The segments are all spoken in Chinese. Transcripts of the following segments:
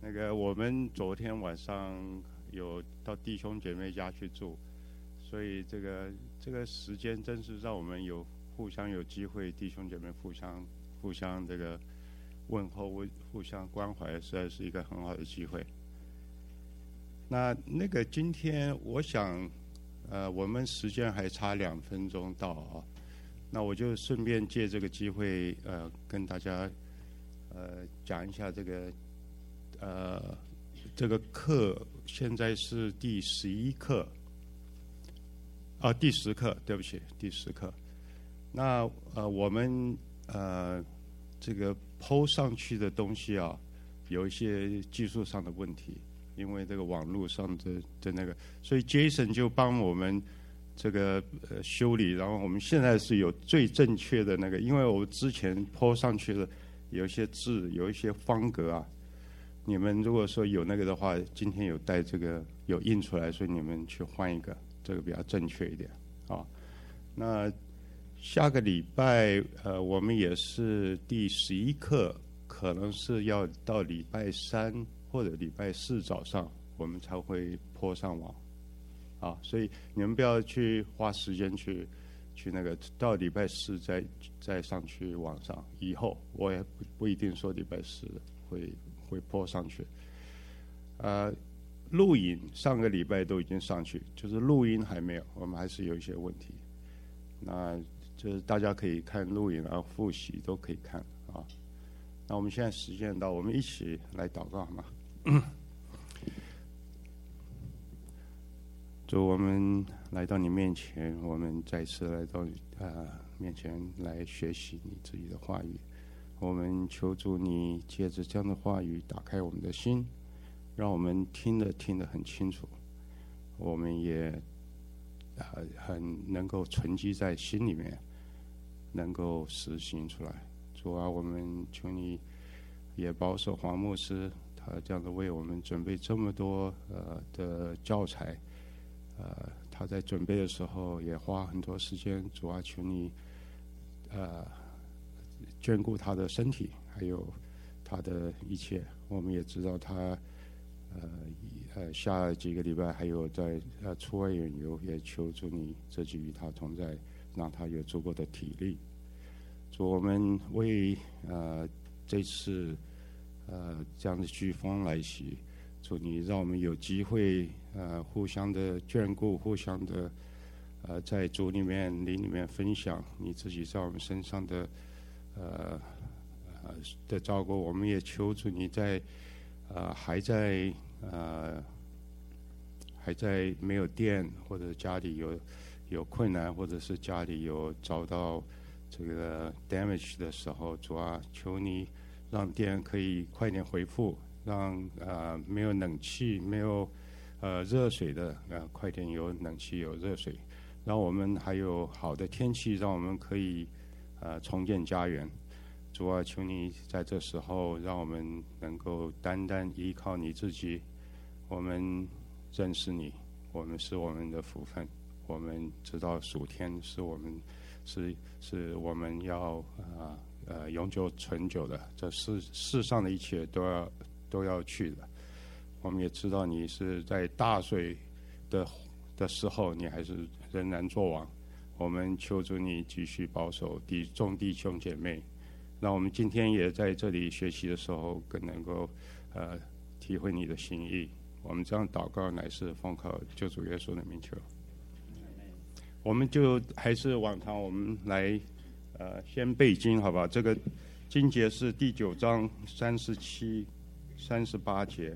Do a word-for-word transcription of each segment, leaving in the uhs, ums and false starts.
那个我们昨天晚上有到弟兄姐妹家去住，所以这个这个时间真是让我们有互相有机会，弟兄姐妹互相互相这个问候、互相关怀，实在是一个很好的机会。那那个今天我想，呃，我们时间还差两分钟到啊，那我就顺便借这个机会，呃，跟大家呃讲一下这个。呃，这个课现在是第十一课，啊，第十课，对不起，第十课。那呃，我们呃这个 po 上去的东西啊，有一些技术上的问题，因为这个网络上的的那个，所以 Jason 就帮我们这个呃修理，然后我们现在是有最正确的那个，因为我之前 po 上去的有一些字，有一些方格啊。你们如果说有那个的话，今天有带这个有印出来，所以你们去换一个，这个比较正确一点啊。那下个礼拜呃，我们也是第十一课，可能是要到礼拜三或者礼拜四早上，我们才会播上网啊。所以你们不要去花时间去去那个，到礼拜四再再上去网上。以后我也不不一定说礼拜四会。会播上去，呃，录影上个礼拜都已经上去，就是录音还没有，我们还是有一些问题。那就是大家可以看录影，然后复习都可以看啊。那我们现在时间到，我们一起来祷告好吗？主，我们来到你面前，我们再次来到呃面前来学习你自己的话语。我们求主你借着这样的话语打开我们的心，让我们听得听得很清楚，我们也很很能够存记在心里面，能够实行出来。主啊，我们求你也保守黄牧师，他这样的为我们准备这么多呃的教材，呃他在准备的时候也花很多时间。主啊，求你呃眷顾他的身体，还有他的一切。我们也知道他，呃呃，下几个礼拜还有在呃出外远游，也求主你自己与他同在，让他有足够的体力。主，我们为呃这次呃这样的飓风来袭，主你让我们有机会呃互相的眷顾，互相的呃在主里面、灵里面分享你自己在我们身上的。呃呃的照顾，我们也求主你在呃还在呃还在没有电，或者家里有有困难，或者是家里有遭到这个 damage 的时候，主啊，求你让电可以快点恢复，让呃没有冷气、没有呃热水的呃快点有冷气、有热水，让我们还有好的天气，让我们可以。呃，重建家园，主啊，求你在这时候让我们能够单单依靠你自己。我们认识你，我们是我们的福分，我们知道属天是我们是是我们要呃呃永久存久的，这世世上的一切都要都要去的。我们也知道你是在大水的的时候，你还是仍然作王。我们求主你继续保守弟众弟兄姐妹，那我们今天也在这里学习的时候，更能够呃体会你的心意。我们这样祷告乃是奉靠救主耶稣的名求。我们就还是往常，我们来呃先背经，好吧？这个经节是第九章三十七、三十八节，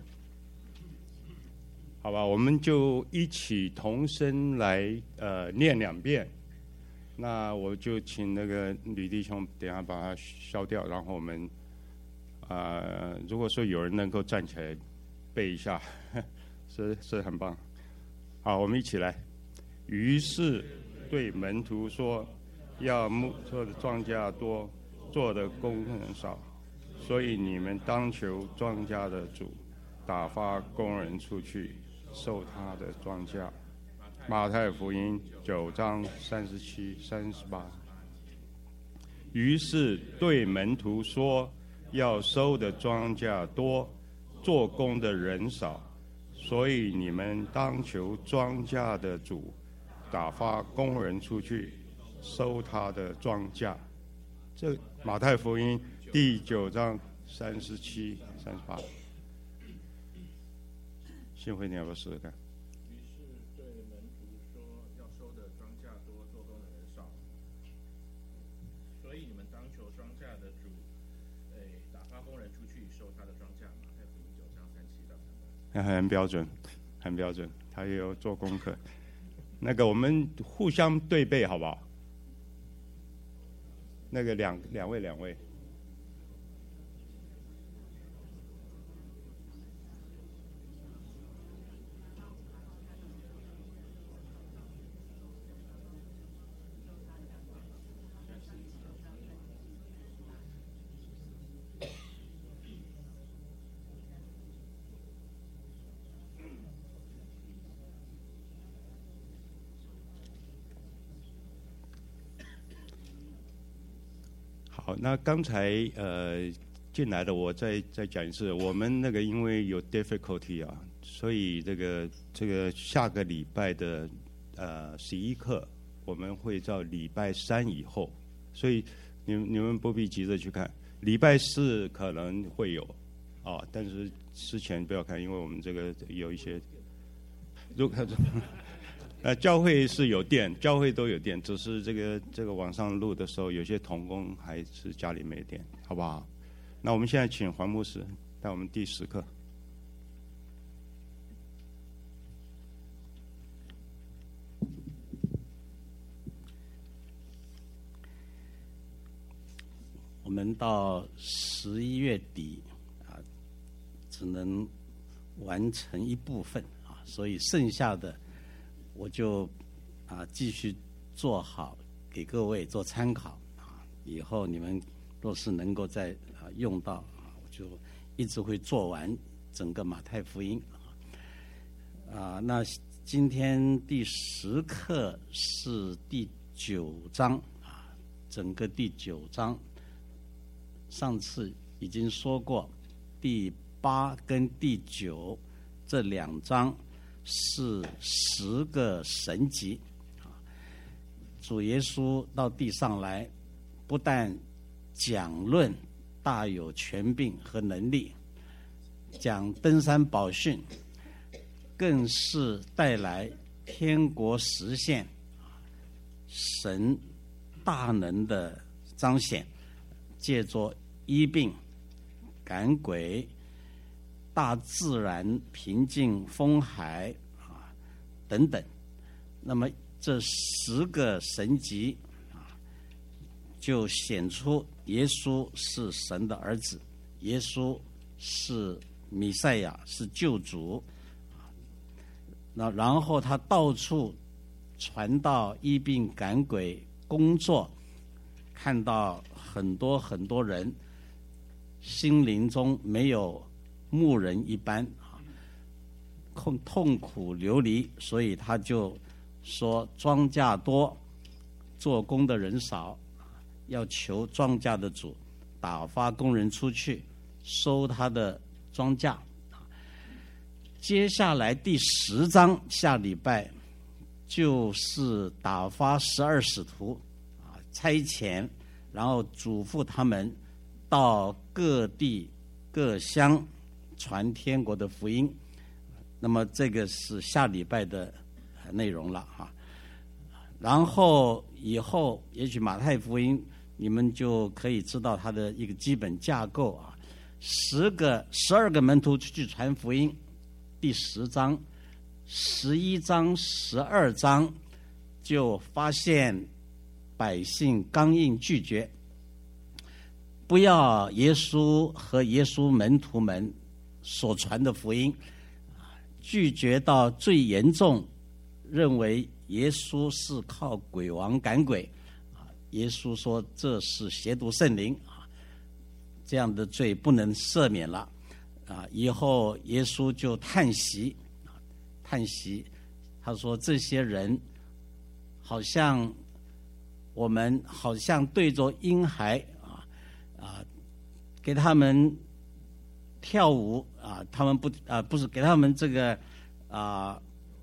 好吧？我们就一起同声来呃念两遍。那我就请那个吕弟兄等一下把它消掉，然后我们啊、呃，如果说有人能够站起来背一下，是是很棒。好，我们一起来。于是对门徒说：“要牧做的庄稼多，做的工人少，所以你们当求庄稼的主打发工人出去，收他的庄稼。”马太福音九章三十七、三十八。于是对门徒说：“要收的庄稼多， 做工的人少，所以你们当求庄稼的主打发工人出去收他的庄稼。这马太福音第九章三十七、三十八。幸会，你要不要试试看？ 于是对门徒说：“要收的庄稼多，做工的人少，所以你们当求庄稼的主，哎，打发工人出去收他的庄稼。”马太福音九章三七到三八。 很标准，很标准，他也有做功课。那个我们互相对背好不好？那个两两位两位。好，那刚才呃进来的我再再讲一次，我们那个因为有 difficulty 啊，所以这个这个下个礼拜的呃十一课我们会到礼拜三以后，所以你们你们不必急着去看，礼拜四可能会有啊，但是之前不要看，因为我们这个有一些，如果呃，教会是有电，教会都有电，只是这个这个网上录的时候，有些同工还是家里没电，好不好？那我们现在请黄牧师带我们第十课。 我们到十一月底啊，只能完成一部分啊，所以剩下的。我就啊继续做好，给各位做参考啊。以后你们若是能够再啊用到啊，我就一直会做完整个马太福音啊。啊，那今天第十课是第九章啊，整个第九章，上次已经说过，第八跟第九这两章。是十个神迹啊！主耶稣到地上来，不但讲论大有权柄和能力，讲登山宝训，更是带来天国实现神大能的彰显，借着医病、赶鬼。大自然平静风海啊等等，那么这十个神迹啊，就显出耶稣是神的儿子，耶稣是弥赛亚，是救主啊。那然后他到处传道、医病、赶鬼工作，看到很多很多人心灵中没有。牧人一般啊，痛痛苦流离，所以他就说庄稼多，做工的人少，要求庄稼的主打发工人出去收他的庄稼。接下来第十章下礼拜就是打发十二使徒啊，差遣，然后嘱咐他们到各地各乡。传天国的福音，那么这个是下礼拜的内容了哈。然后以后也许马太福音你们就可以知道它的一个基本架构啊。十个、十二个门徒去传福音，第十章、十一章、十二章就发现百姓刚硬拒绝，不要耶稣和耶稣门徒们。所传的福音，拒绝到最严重，认为耶稣是靠鬼王赶鬼，啊，耶稣说这是亵渎圣灵啊，这样的罪不能赦免了，啊，以后耶稣就叹息，叹息，他说这些人好像我们好像对着婴孩啊啊，给他们。跳舞啊，他们不啊不是给他们这个啊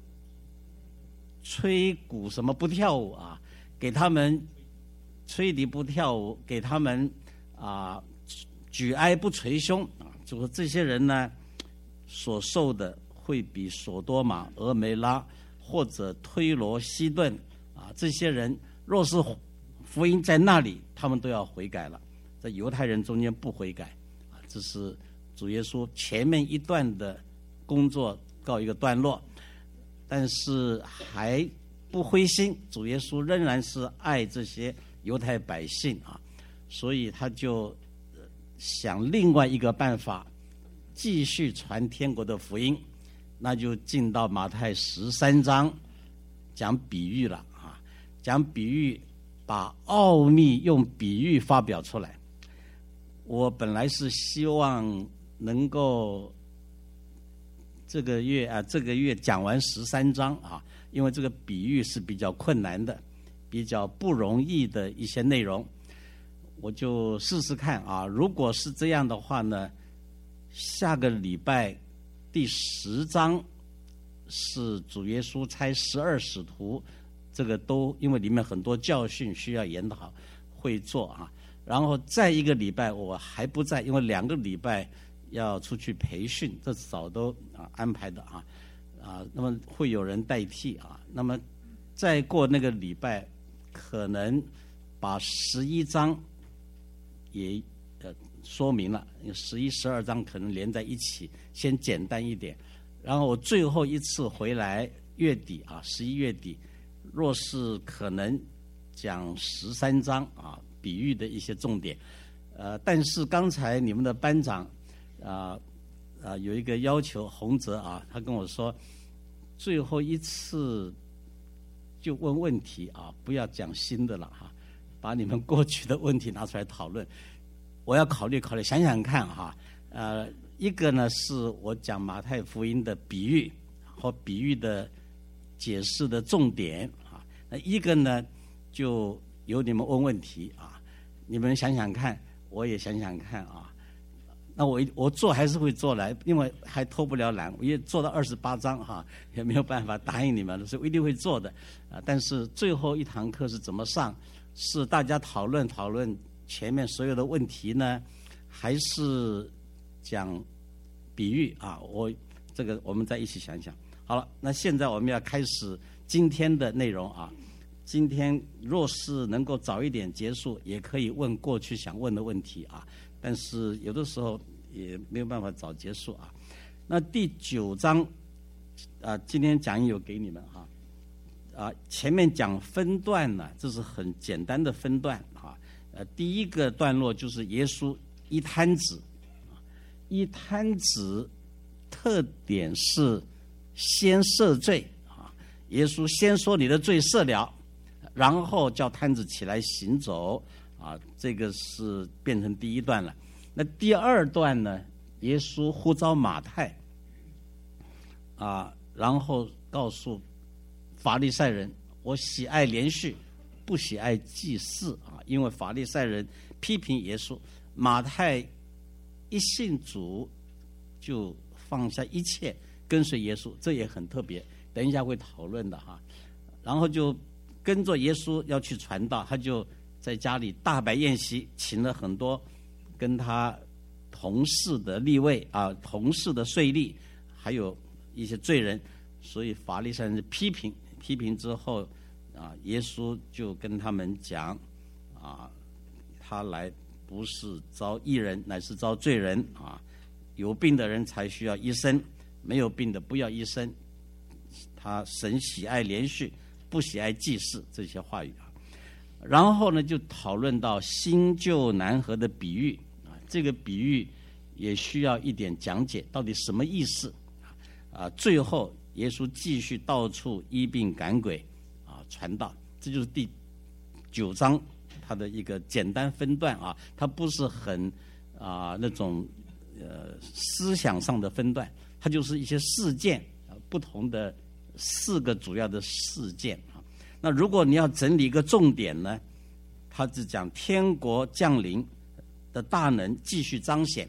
吹鼓什么不跳舞啊，给他们吹笛不跳舞，给他们啊举哀不捶胸啊，就说这些人呢所受的会比索多玛、俄梅拉或者推罗、西顿啊这些人，若是福音在那里，他们都要悔改了。在犹太人中间不悔改啊，这是主耶稣前面一段的工作告一个段落，但是还不灰心，主耶稣仍然是爱这些犹太百姓啊，所以他就想另外一个办法继续传天国的福音，那就进到马太十三章讲比喻了啊，讲比喻，把奥秘用比喻发表出来。我本来是希望能够这个月啊，这个月讲完十三章啊，因为这个比喻是比较困难的，比较不容易的一些内容，我就试试看啊。如果是这样的话呢，下个礼拜第十章是主耶稣差十二使徒，这个都因为里面很多教训需要研讨会做啊。然后再一个礼拜我还不在，因为两个礼拜要出去培训，这早都啊安排的啊啊，那么会有人代替啊。那么再过那个礼拜，可能把十一章也呃说明了，十一、十二章可能连在一起，先简单一点。然后我最后一次回来月底啊，十一月底，若是可能讲十三章啊。比喻的一些重点，呃，但是刚才你们的班长啊啊、呃、有一个要求，洪泽啊，他跟我说，最后一次就问问题啊，不要讲新的了哈、啊，把你们过去的问题拿出来讨论。我要考虑考虑，想想看哈、啊，呃，一个呢是我讲马太福音的比喻和比喻的解释的重点啊，那一个呢就由你们问问题啊。你们想想看，我也想想看啊。那我我做还是会做来，因为还偷不了懒，我也做到二十八章哈、啊，也没有办法答应你们，所以我一定会做的啊。但是最后一堂课是怎么上？是大家讨论讨论前面所有的问题呢，还是讲比喻啊？我这个我们再一起想想。好了，那现在我们要开始今天的内容啊。今天若是能够早一点结束，也可以问过去想问的问题啊。但是有的时候也没有办法早结束啊。那第九章啊，今天讲义有给你们哈啊，前面讲分段呢，这是很简单的分段啊。呃，第一个段落就是耶稣一摊子，一摊子特点是先赦罪啊，耶稣先说你的罪赦了。然后叫摊子起来行走啊，这个是变成第一段了。那第二段呢？耶稣呼召马太啊，然后告诉法利赛人：我喜爱连续，不喜爱祭祀啊。因为法利赛人批评耶稣，马太一信主就放下一切跟随耶稣，这也很特别。等一下会讨论的哈。然后就跟着耶稣要去传道，他就在家里大摆宴席，请了很多跟他同事的利未啊，同事的税吏，还有一些罪人。所以法利赛人批评，批评之后啊，耶稣就跟他们讲啊，他来不是招义人，乃是招罪人啊。有病的人才需要医生，没有病的不要医生。他神喜爱连续，不喜爱祭祀，这些话语啊。然后呢，就讨论到新旧难合的比喻啊，这个比喻也需要一点讲解，到底什么意思啊？最后耶稣继续到处医病赶鬼啊，传道，这就是第九章它的一个简单分段啊，它不是很啊那种呃思想上的分段，它就是一些事件啊，不同的四个主要的事件啊。那如果你要整理一个重点呢，它是讲天国降临的大能继续彰显，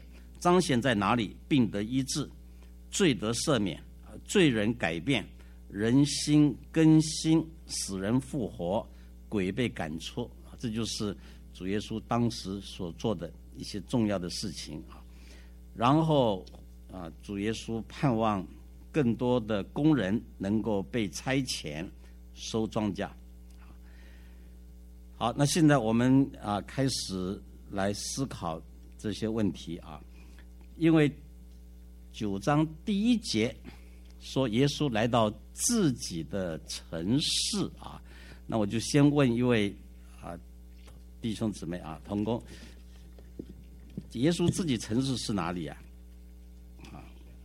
彰显在哪里？病得医治，罪得赦免，罪人改变，人心更新，死人复活，鬼被赶出。这就是主耶稣当时所做的一些重要的事情啊。然后啊，主耶稣盼望更多的工人能够被差遣收庄稼。好，那现在我们啊开始来思考这些问题啊，因为九章第一节说耶稣来到自己的城市啊，那我就先问一位啊弟兄姊妹啊同工，耶稣自己城市是哪里啊？啊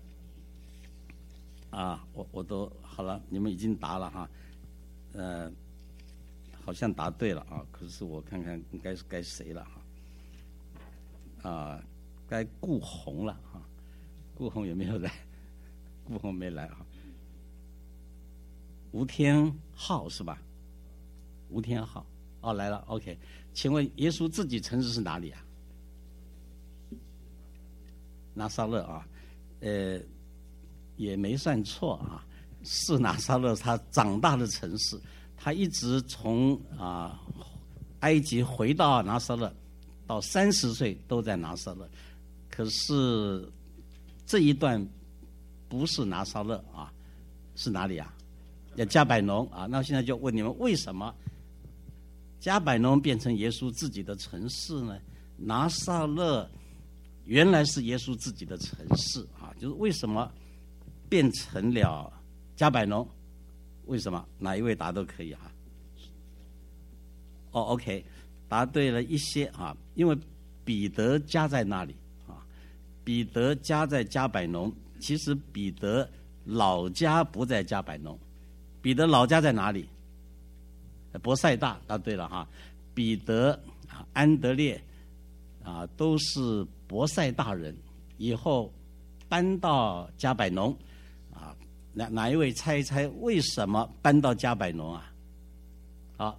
啊，我我都好了，你们已经答了哈，呃。好像答对了啊，可是我看看应该是该谁了哈？啊，该顾红了哈。顾红有没有来？顾红没来啊。吴天浩是吧？吴天浩哦来了 ，OK。请问耶稣自己城市是哪里啊？拿撒勒啊，呃，也没算错啊，是拿撒勒他长大的城市。他一直从啊埃及回到拿撒勒，到三十岁都在拿撒勒。可是这一段不是拿撒勒啊，是哪里啊？要加百农啊。那现在就问你们，为什么加百农变成耶稣自己的城市呢？拿撒勒原来是耶稣自己的城市啊，就是为什么变成了加百农？为什么？哪一位答都可以啊？哦 ，OK， 答对了一些啊，因为彼得家在那里啊，彼得家在加百农。其实彼得老家不在加百农，彼得老家在哪里？伯赛大。答对了哈，彼得啊、安德烈啊都是伯赛大人，以后搬到加百农。哪哪一位猜一猜为什么搬到加百农啊？好，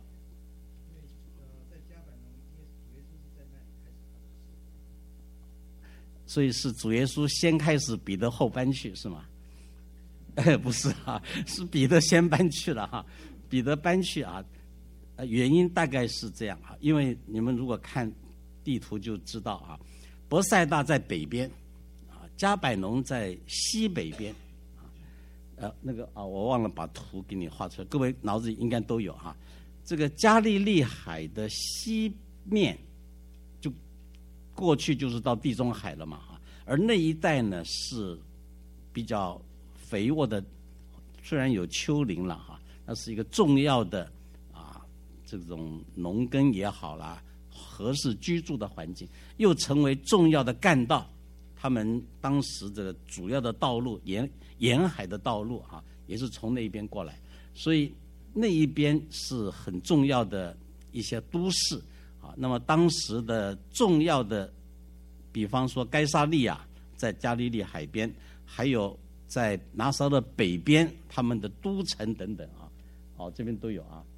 所以是主耶稣先开始，彼得后搬去是吗？哎，不是啊，是彼得先搬去了哈。彼得搬去啊，原因大概是这样啊，因为你们如果看地图就知道啊，伯赛大在北边，啊，加百农在西北边。呃，那个啊，我忘了把图给你画出来，各位脑子里应该都有哈。这个加利利海的西面，就过去就是到地中海了嘛哈。而那一带呢是比较肥沃的，虽然有丘陵了哈，那是一个重要的啊这种农耕也好啦，合适居住的环境，又成为重要的干道。他们当时这个主要的道路沿沿海的道路啊，也是从那一边过来，所以那一边是很重要的一些都市啊。那么当时的重要的，比方说该撒利亚在加利利海边，还有在拿撒勒北边他们的都城等等啊，哦这边都有啊。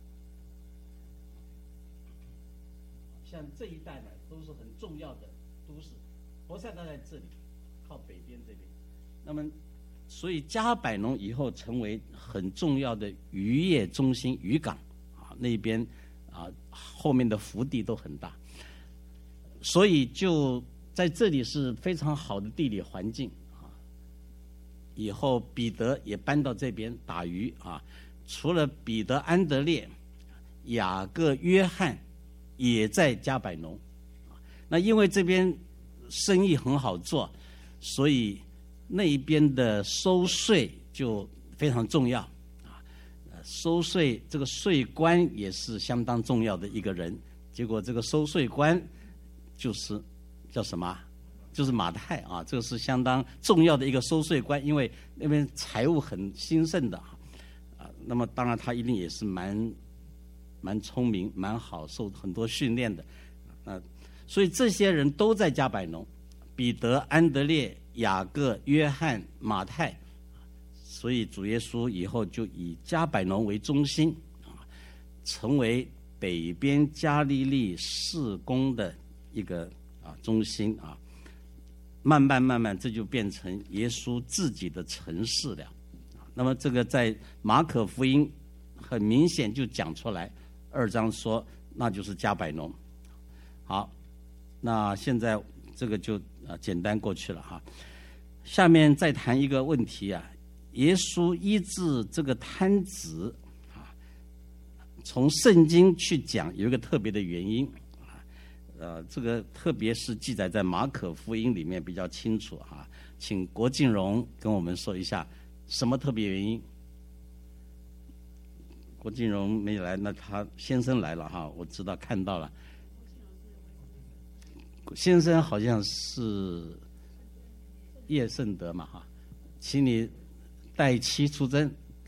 像这一带呢，都是很重要的都市。伯赛大在这里，靠北边这边。那么，所以加百农以后成为很重要的渔业中心、渔港啊，那边啊后面的幅地都很大，所以就在这里是非常好的地理环境啊。以后彼得也搬到这边打鱼啊，除了彼得、安德烈、雅各、约翰也在加百农。那因为这边生意很好做，所以那一边的收税就非常重要啊。收税这个税官也是相当重要的一个人。结果这个收税官就是叫什么？就是马太啊，这个是相当重要的一个收税官，因为那边财务很兴盛的啊。那么当然他一定也是蛮蛮聪明、蛮好，受很多训练的啊。所以这些人都在加百农，彼得、安德烈、雅各、约翰、马太，所以主耶稣以后就以加百农为中心啊，成为北边加利利事工的一个啊中心啊。 慢慢慢慢，这就变成耶稣自己的城市了。那么这个在马可福音很明显就讲出来，二章说那就是加百农。好，那现在这个就啊简单过去了哈。下面再谈一个问题啊，耶稣医治这个瘫子啊，从圣经去讲有一个特别的原因啊，呃，这个特别是记载在马可福音里面比较清楚啊，请郭敬荣跟我们说一下什么特别原因。郭敬荣没来，那他先生来了哈，我知道看到了。先生好像是叶圣德嘛哈，请你代妻出征。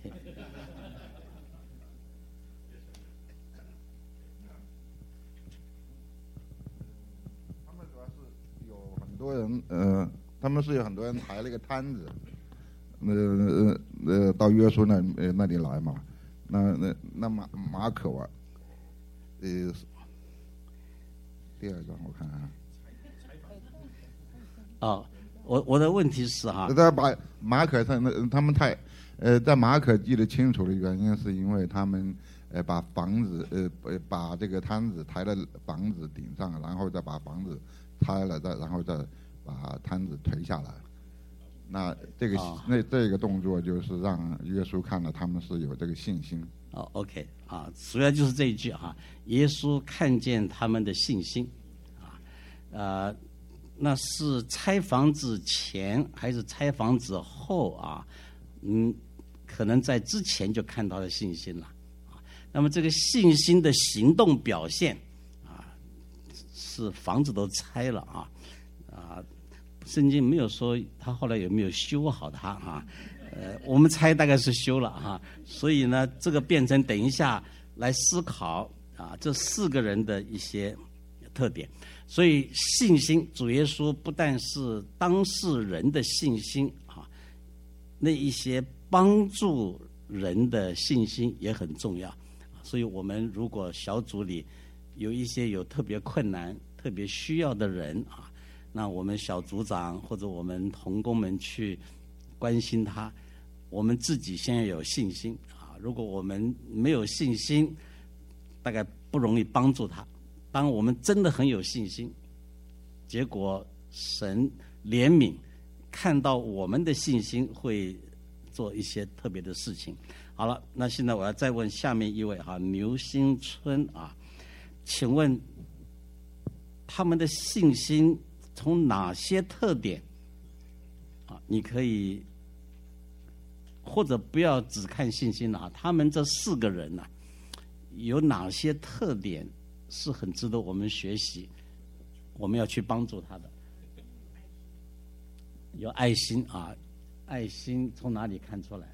他们主要是有很多人，呃，他们是有很多人抬了一个摊子，呃呃呃，到约书那呃那里来嘛。那那那马马可啊，呃，第二张我看看。 哦，我我的问题是哈， 在把马可他他们太，呃，在马可记得清楚的原因是因为他们呃把房子呃呃把这个摊子抬到房子顶上，然后再把房子拆了，再然后再把摊子推下来。那这个、哦、那这个动作就是让耶稣看了他们是有这个信心。 哦 ，OK 啊，主要就是这一句哈，耶稣看见他们的信心啊，呃。那是拆房子前还是拆房子后啊？嗯，可能在之前就看到了信心了啊。那么这个信心的行动表现啊，是房子都拆了啊啊，圣经没有说他后来有没有修好它啊？呃，我们猜大概是修了哈。所以呢，这个变成等一下来思考啊，这四个人的一些特点。所以信心，主耶稣不但是当事人的信心啊，那一些帮助人的信心也很重要。所以我们如果小组里有一些有特别困难、特别需要的人啊，那我们小组长或者我们同工们去关心他，我们自己先要有信心啊。如果我们没有信心，大概不容易帮助他。当我们真的很有信心，结果神怜悯，看到我们的信心，会做一些特别的事情。好了，那现在我要再问下面一位哈，牛新春啊，请问他们的信心从哪些特点啊？你可以或者不要只看信心了啊，他们这四个人呢、啊，有哪些特点？是很值得我们学习，我们要去帮助他的。有爱心啊，爱心从哪里看出来？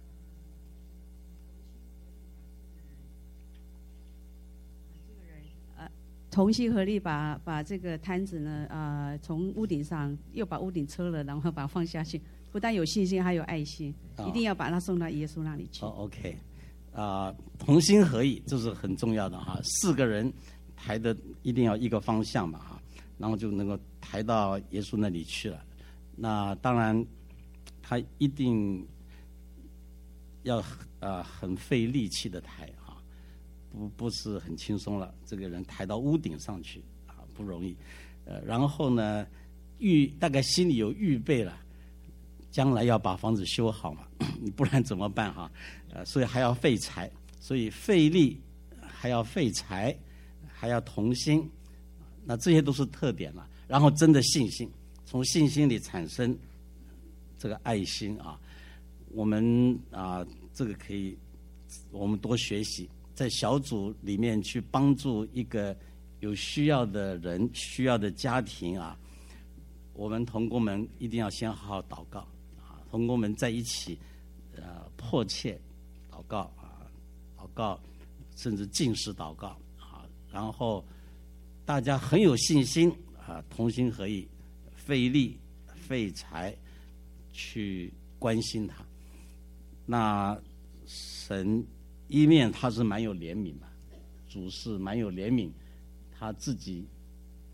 呃，同心合力把把这个摊子呢，呃，从屋顶上又把屋顶撤了，然后把它放下去。不但有信心，还有爱心，哦、一定要把它送到耶稣那里去。 哦 ，OK。啊、呃，同心合意，这是很重要的哈。四个人抬的一定要一个方向嘛哈，然后就能够抬到耶稣那里去了。那当然，他一定要啊、呃、很费力气的抬啊，不不是很轻松了。这个人抬到屋顶上去啊，不容易。呃，然后呢，预大概心里有预备了。将来要把房子修好嘛，你不然怎么办哈？呃，所以还要费财，所以费力还要费财，还要同心，那这些都是特点了。然后真的信心，从信心里产生这个爱心啊，我们啊，这个可以我们多学习，在小组里面去帮助一个有需要的人、需要的家庭啊，我们同工们一定要先好好祷告。同工们在一起，呃，迫切祷告啊，祷告，甚至禁食祷告啊，然后大家很有信心啊，同心合意，费力费财去关心他。那神一面他是蛮有怜悯的，主是蛮有怜悯，他自己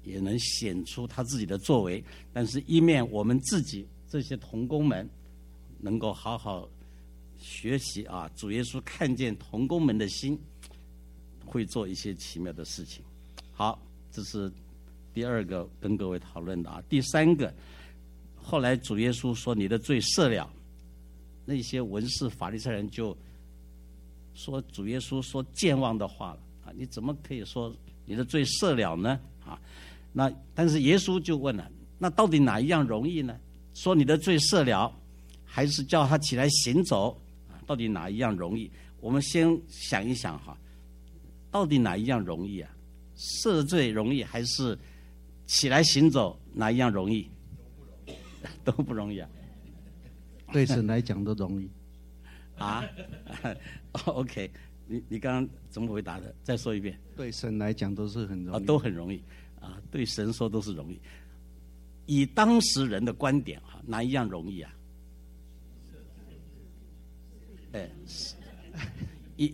也能显出他自己的作为，但是一面我们自己这些同工们能够好好学习啊，主耶稣看见同工们的心，会做一些奇妙的事情。好，这是第二个跟各位讨论的啊。第三个，后来主耶稣说你的罪赦了，那些文士法利赛人就说主耶稣说健忘的话了啊，你怎么可以说你的罪赦了呢？啊，那但是耶稣就问了，那到底哪一样容易呢？说你的罪赦了，还是叫他起来行走？啊，到底哪一样容易？我们先想一想哈，到底哪一样容易啊？赦罪容易还是起来行走哪一样容易？都不容易啊。 对神来讲都容易啊？OK， 你你刚刚怎么回答的？再说一遍。 对神来讲都是很容易， 啊，都很容易啊。对神说都是容易。以当时人的观点啊，哪一样容易啊？哎，一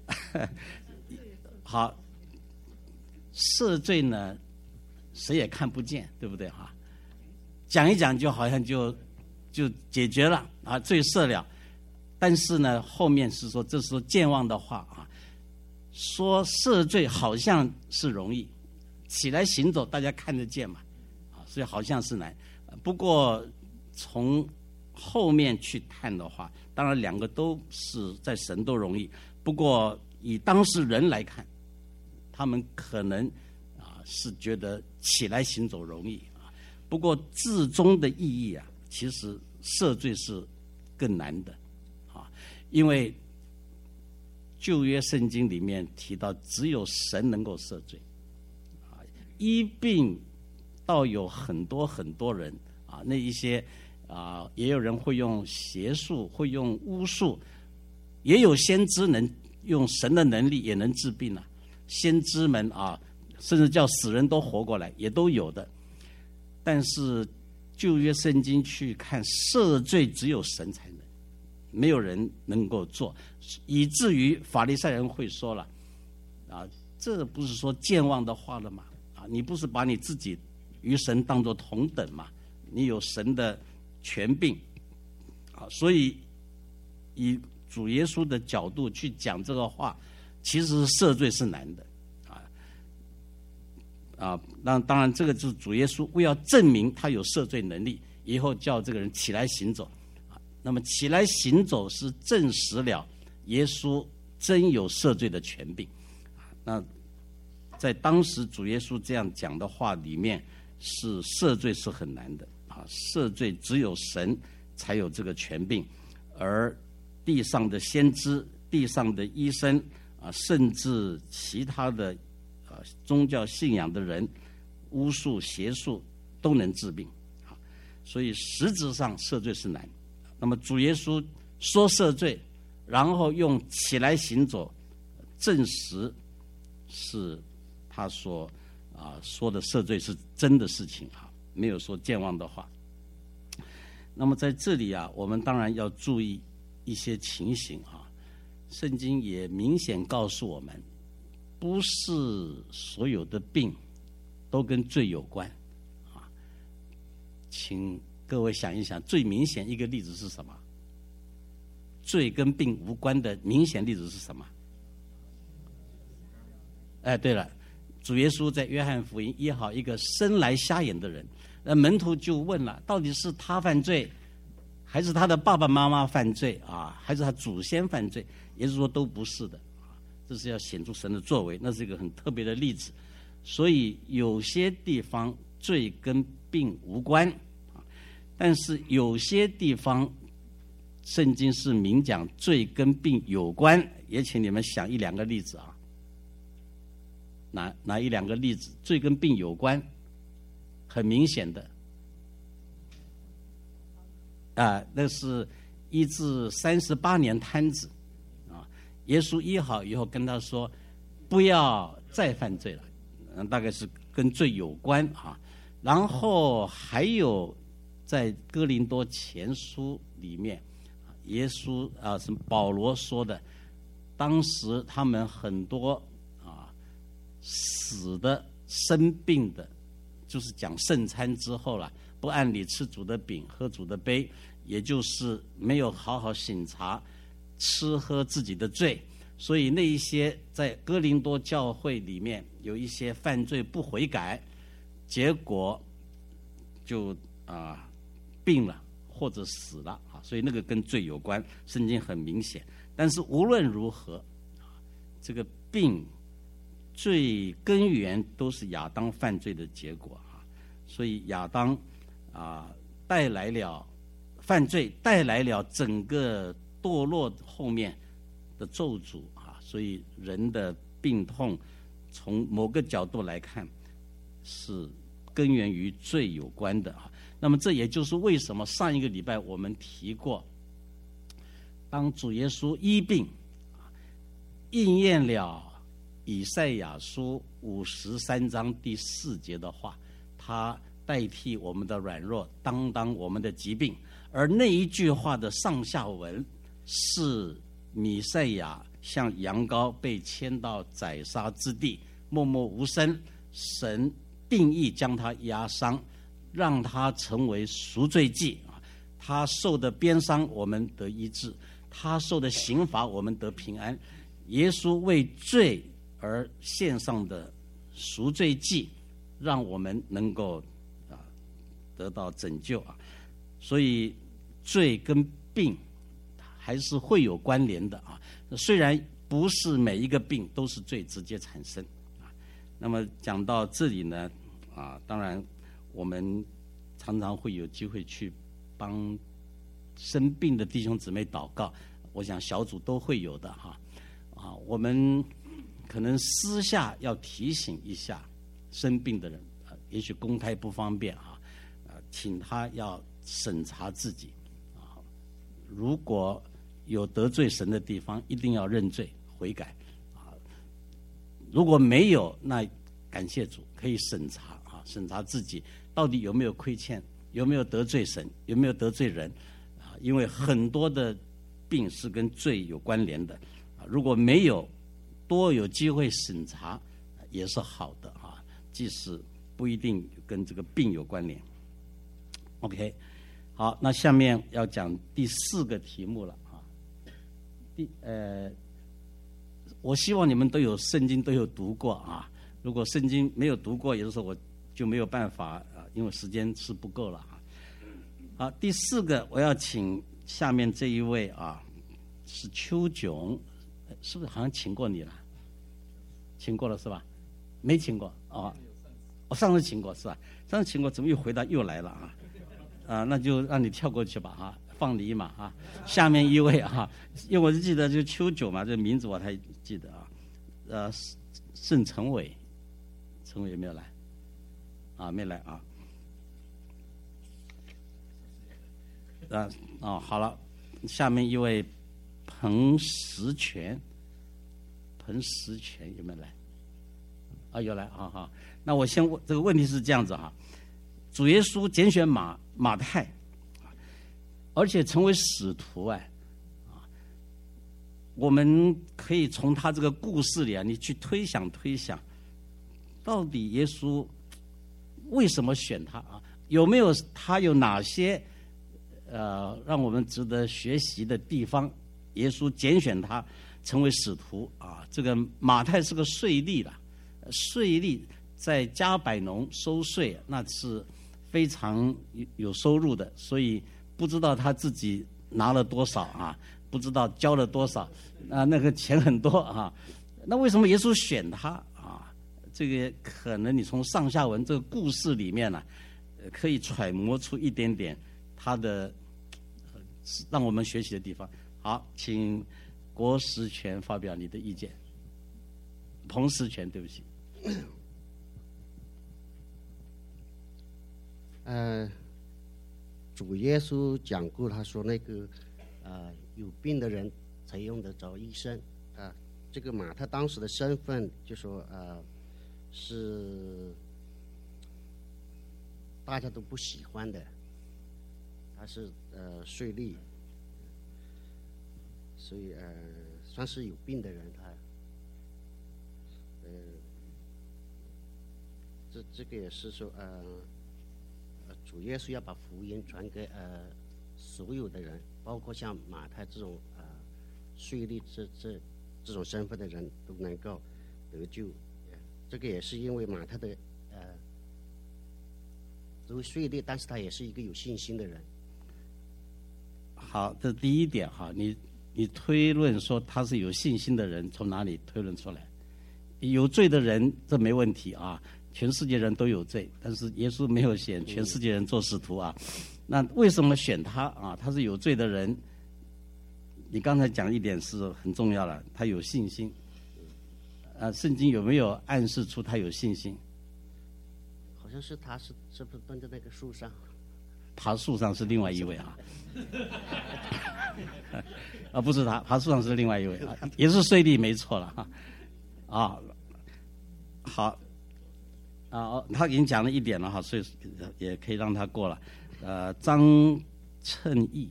好，赦罪呢，谁也看不见，对不对哈？讲一讲就好像就就解决了啊，罪赦了。但是呢，后面是说这是说健忘的话啊，说赦罪好像是容易，起来行走大家看得见嘛，啊，所以好像是难。不过从后面去看的话，当然两个都是在神都容易。不过以当事人来看，他们可能啊是觉得起来行走容易啊。不过至终的意义啊，其实赦罪是更难的啊，因为旧约圣经里面提到，只有神能够赦罪啊。医病倒有很多很多人啊，那一些啊，也有人会用邪术，会用巫术，也有先知能用神的能力也能治病啊。先知们啊，甚至叫死人都活过来，也都有的。但是旧约圣经去看赦罪，只有神才能，没有人能够做，以至于法利赛人会说了啊，这不是说健忘的话了吗？啊，你不是把你自己与神当作同等吗？你有神的权柄啊，所以以主耶稣的角度去讲这个话，其实赦罪是难的啊啊！那当然，这个就是主耶稣为要证明他有赦罪能力，以后叫这个人起来行走啊。那么起来行走是证实了耶稣真有赦罪的权柄。那在当时主耶稣这样讲的话里面，是赦罪是很难的啊，赦罪只有神才有这个权柄，而地上的先知、地上的医生啊，甚至其他的啊宗教信仰的人，巫术、邪术都能治病啊，所以实质上赦罪是难。那么主耶稣说赦罪，然后用起来行走证实是他所啊说的赦罪是真的事情啊，没有说健忘的话。那么在这里啊，我们当然要注意一些情形啊。圣经也明显告诉我们，不是所有的病都跟罪有关啊。请各位想一想，最明显一个例子是什么？罪跟病无关的明显例子是什么？哎，对了，主耶稣在约翰福音医好一个生来瞎眼的人，那门徒就问了，到底是他犯罪，还是他的爸爸妈妈犯罪啊？还是他祖先犯罪？也就是说都不是的啊，这是要显出神的作为，那是一个很特别的例子。所以有些地方罪跟病无关啊，但是有些地方圣经是明讲罪跟病有关。也请你们想一两个例子啊，哪哪一两个例子罪跟病有关，很明显的啊，那是医治三十八年瘫子啊，耶稣医好以后跟他说不要再犯罪了，嗯，大概是跟罪有关啊。然后还有在哥林多前书里面，耶稣啊是保罗说的，当时他们很多啊死的生病的就是讲圣餐之后了，不按理吃主的饼，喝主的杯，也就是没有好好省察吃喝自己的罪。所以那一些在哥林多教会里面有一些犯罪不悔改，结果就啊、呃、病了或者死了啊，所以那个跟罪有关，圣经很明显。但是无论如何，这个病最根源都是亚当犯罪的结果啊，所以亚当啊、呃、带来了犯罪，带来了整个堕落后面的咒诅啊，所以人的病痛从某个角度来看是根源于罪有关的啊。那么这也就是为什么上一个礼拜我们提过，当主耶稣医病，应验了以赛亚书五十三章第四节的话，他代替我们的软弱，担当我们的疾病。而那一句话的上下文是弥赛亚像羊羔被牵到宰杀之地，默默无声，神定义将他压伤，让他成为赎罪祭。他受的鞭伤我们得医治，他受的刑罚我们得平安。耶稣为罪而献上的赎罪祭，让我们能够啊得到拯救啊。所以罪跟病还是会有关联的啊。虽然不是每一个病都是罪直接产生啊。那么讲到这里呢，啊，当然我们常常会有机会去帮生病的弟兄姊妹祷告，我想小组都会有的哈。啊，我们可能私下要提醒一下生病的人，啊，也许公开不方便啊，啊，请他要审查自己啊，如果有得罪神的地方，一定要认罪悔改啊。如果没有，那感谢主，可以审查啊，审查自己到底有没有亏欠，有没有得罪神，有没有得罪人啊？因为很多的病是跟罪有关联的。如果没有，多有机会审查也是好的啊，即使不一定跟这个病有关联。OK， 好，那下面要讲第四个题目了啊。第呃，我希望你们都有圣经都有读过啊。如果圣经没有读过，有的时候我就没有办法啊，因为时间是不够了啊。好，第四个我要请下面这一位啊，是邱炯。是不是好像请过你了？请过了是吧？没请过哦，我、哦、上次请过是吧？上次请过，怎么又回答又来了啊？啊，那就让你跳过去吧啊，放你一马啊。下面一位啊，因为我是记得就邱炯嘛，这个名字我还记得啊。呃，盛陈伟，陈伟有没有来？啊，没来啊。啊哦，好了，下面一位。彭石全，彭石全有没有来？啊，有来，好好。那我先问这个问题是这样子哈，主耶稣拣选马马太，而且成为使徒哎，啊，我们可以从他这个故事里啊，你去推想推想，到底耶稣为什么选他啊？有没有他有哪些呃让我们值得学习的地方？耶稣拣选他成为使徒啊，这个马太是个税吏了，税吏在加百农收税，那是非常有收入的，所以不知道他自己拿了多少啊，不知道交了多少啊，那个钱很多啊。那为什么耶稣选他啊？这个可能你从上下文这个故事里面呢、啊，可以揣摩出一点点他的让我们学习的地方。好，请郭石全发表你的意见。彭石全，对不起。 呃，主耶稣讲过，他说那个呃有病的人才用得着医生啊、呃。这个马太当时的身份就说呃是大家都不喜欢的，他是呃税吏。所以呃，算是有病的人，他呃这这个也是说呃，呃主耶稣要把福音传给呃所有的人，包括像马太这种呃税吏这这这种身份的人都能够得救。这个也是因为马太的呃作为税吏，但是他也是一个有信心的人。 好，这第一点哈，你你推论说他是有信心的人，从哪里推论出来？有罪的人这没问题啊，全世界人都有罪，但是耶稣没有选全世界人做使徒啊。那为什么选他啊？他是有罪的人。你刚才讲一点是很重要了，他有信心。啊，圣经有没有暗示出他有信心？ 好像是他是是不是蹲在那个树上？ 爬树上是另外一位啊。啊，不是他，爬树上是另外一位啊，也是税吏，没错了哈。啊，好，啊，他已经讲了一点了哈，所以也可以让他过了。呃，张称义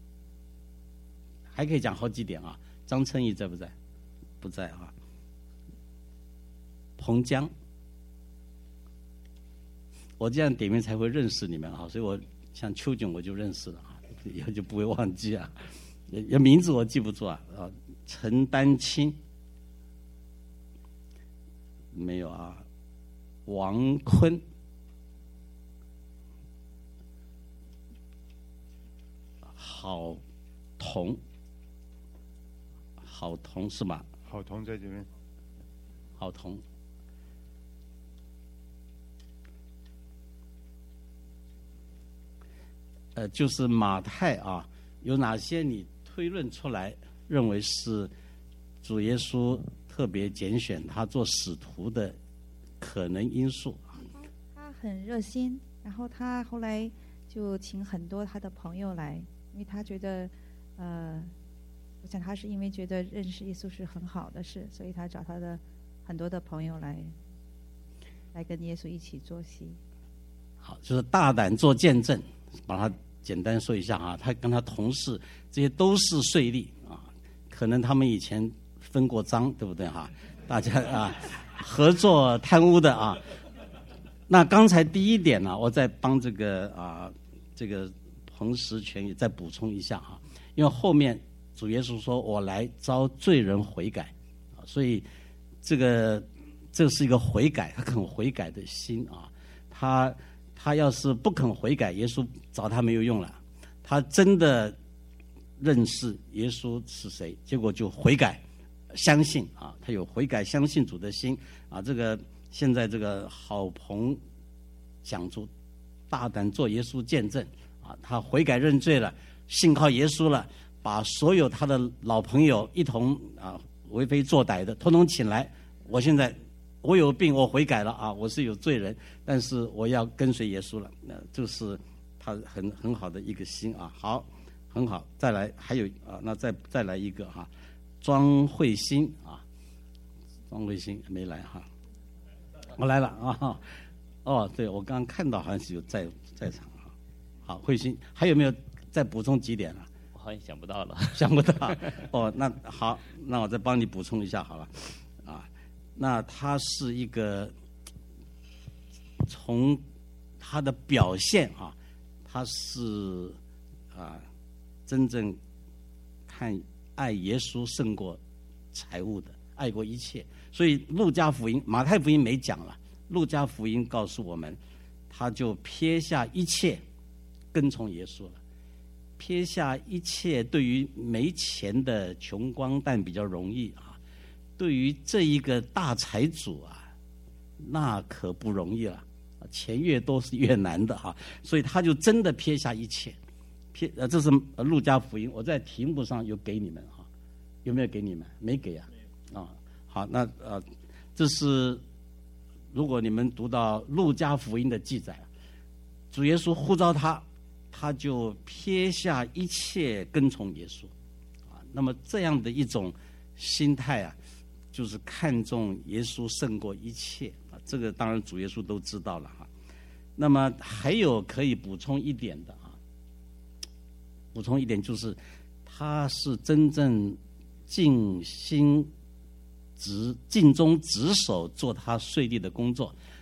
还可以讲好几点啊。张称义在不在？不在啊。彭江，我这样点名才会认识你们啊，所以我像邱炯我就认识了啊，以后就不会忘记啊。也名字我记不住啊。啊，陈丹青没有啊。王坤，郝彤，郝彤是吗？ 郝彤在这边。 郝彤。呃，就是马太啊，有哪些你推论出来，认为是主耶稣特别拣选他做使徒的可能因素？ 他很热心，然后他后来就请很多他的朋友来，因为他觉得，呃，我想他是因为觉得认识耶稣是很好的事，所以他找他的很多的朋友来，来跟耶稣一起做戏。 好，就是大胆做见证，把它简单说一下啊。他跟他同事这些都是税吏啊，可能他们以前分过赃，对不对哈？大家啊合作贪污的啊。那刚才第一点呢，我再帮这个啊这个彭石全也再补充一下啊，因为后面主耶稣说我来招罪人悔改啊，所以这个这是一个悔改，他肯悔改的心啊。他他要是不肯悔改，耶稣找他没有用了。他真的认识耶稣是谁，结果就悔改相信啊，他有悔改相信主的心啊。这个现在这个郝鹏讲出大胆做耶稣见证啊，他悔改认罪了，信靠耶稣了，把所有他的老朋友一同啊为非作歹的统统请来。我现在我有病，我悔改了啊，我是有罪人，但是我要跟随耶稣了。那这是他很很好的一个心啊。好，很好，再来还有啊，那再再来一个哈、啊，庄慧欣啊，庄慧欣没来哈、啊，我来了啊。哦，对，我刚刚看到好像是有在在场啊。好，慧欣还有没有再补充几点啊？ 我好像想不到了， 想不到。哦，那好，那我再帮你补充一下好了啊。那他是一个从他的表现啊，他是啊真正看爱耶稣胜过财物的，爱过一切。所以路加福音、马太福音没讲了，路加福音告诉我们，他就撇下一切跟从耶稣了。撇下一切，对于没钱的穷光蛋比较容易啊。对于这一个大财主啊，那可不容易了，钱越多是越难的哈、啊，所以他就真的撇下一切，撇呃，这是路加福音，我在题目上有给你们哈、啊，有没有给你们？没给啊，啊，好，那呃，这是如果你们读到路加福音的记载，主耶稣呼召他，他就撇下一切跟从耶稣，啊，那么这样的一种心态啊。就是看重耶稣胜过一切啊，这个当然主耶稣都知道了哈。那么还有可以补充一点的啊，补充一点就是，他是真正尽心职尽忠职守做他税吏的工作，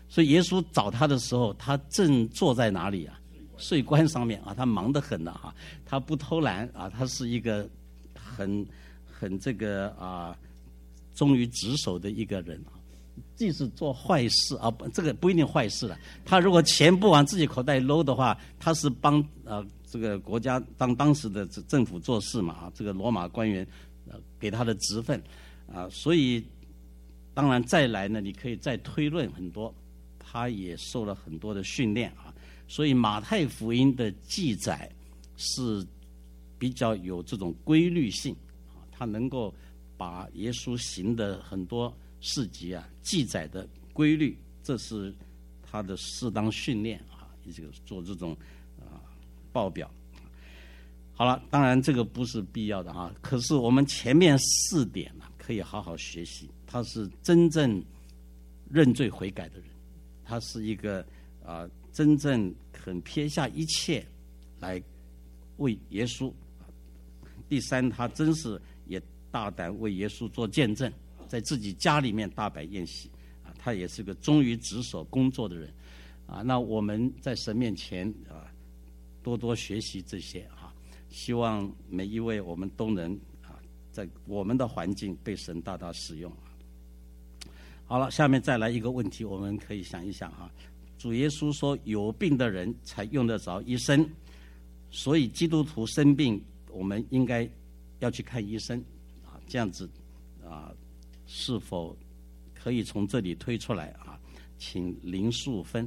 所以耶稣找他的时候，他正坐在哪里啊？税关上面啊，他忙得很了啊，他不偷懒啊，他是一个很很这个啊忠于职守的一个人啊。即使做坏事啊，这个不一定坏事了。他如果钱不往自己口袋搂的话，他是帮呃这个国家当当时的政府做事嘛啊，这个罗马官员呃给他的职分啊，所以当然再来呢，你可以再推论很多，他也受了很多的训练啊。所以马太福音的记载是比较有这种规律性啊，他能够把耶稣行的很多事迹啊记载的规律，这是他的适当训练啊，这个做这种啊报表。好了，当然这个不是必要的啊，可是我们前面四点呢、啊、可以好好学习。他是真正认罪悔改的人，他是一个啊真正肯撇下一切来为耶稣。第三，他真是也大胆为耶稣做见证，在自己家里面大摆宴席啊，他也是个忠于职守工作的人啊。那我们在神面前啊，多多学习这些啊，希望每一位我们都能啊，在我们的环境被神大大使用。好了，下面再来一个问题，我们可以想一想啊。主耶稣说，有病的人才用得着医生，所以基督徒生病，我们应该要去看医生啊。这样子啊，是否可以从这里推出来啊？请林素芬。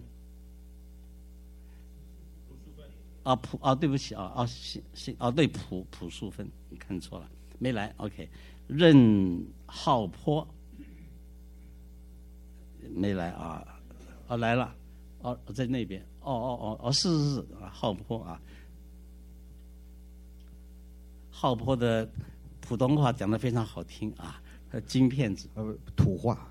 啊朴啊，对不起啊啊，行行啊，对朴朴素芬，你看错了，没来。OK， 任浩坡没来啊，啊来了，哦在那边，哦哦哦哦是是是啊，浩坡啊，浩坡的普通话讲得非常好听啊，金片子呃土话。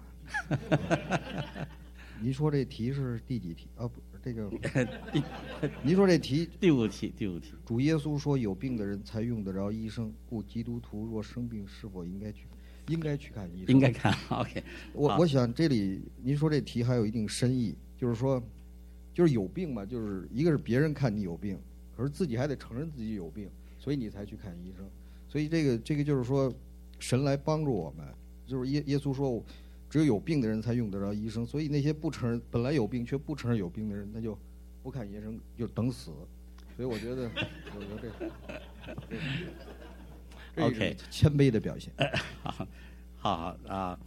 您说这题是第几题啊？不，这个您说这题第五题，第五题。 主耶稣说，有病的人才用得着医生，故基督徒若生病，是否应该去？应该去看医生。 应该看。OK， 我我想这里您说这题还有一定深意，就是说，就是有病嘛，就是一个是别人看你有病，可是自己还得承认自己有病，所以你才去看医生。所以这个这个就是说，神来帮助我们，就是耶耶稣说。只有有病的人才用得着医生，所以那些不承认本来有病却不承认有病的人，那就不看医生，就等死。所以我觉得，我觉得这这 OK 谦卑的表现。 好好好啊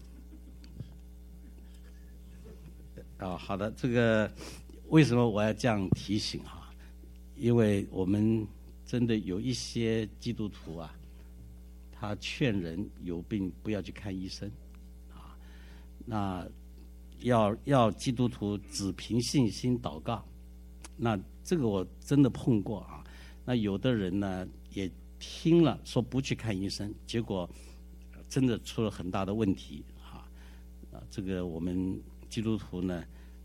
啊，好的，这个为什么我要这样提醒啊？因为我们真的有一些基督徒啊，他劝人有病不要去看医生。那要要基督徒只凭信心祷告，那这个我真的碰过啊。那有的人呢也听了说不去看医生，结果真的出了很大的问题啊。啊，这个我们基督徒呢，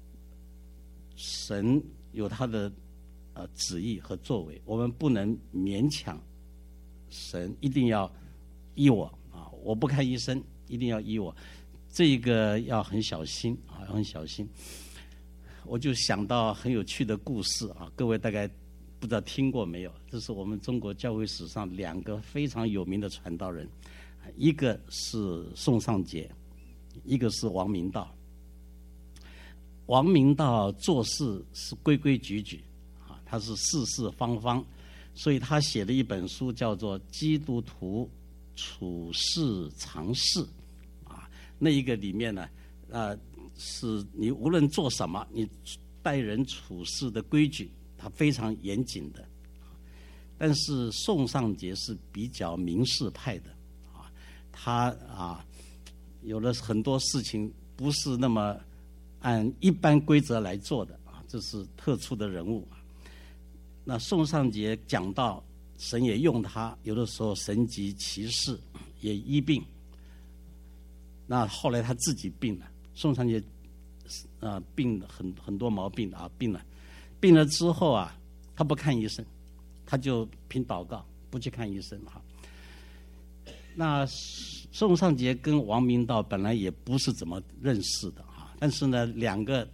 神有他的呃旨意和作为，我们不能勉强神一定要医我啊，我不看医生一定要医我。这个要很小心啊，要很小心。我就想到很有趣的故事啊，各位大概不知道听过没有？这是我们中国教会史上两个非常有名的传道人，一个是宋尚节，一个是王明道。王明道做事是规规矩矩啊，他是四四方方，所以他写了一本书叫做《基督徒处世常识》。那一个里面呢，呃，是你无论做什么，你待人处事的规矩，它非常严谨的。但是宋尚节是比较民事派的，啊，他啊有了很多事情不是那么按一般规则来做的啊，这是特殊的人物。那宋尚节讲到神也用他，有的时候神迹奇事也医病。那后来他自己病了，宋尚节啊、呃、病了很很多毛病啊，病了，病了之后啊，他不看医生，他就凭祷告不去看医生哈。那宋尚节跟王明道本来也不是怎么认识的啊，但是呢，两个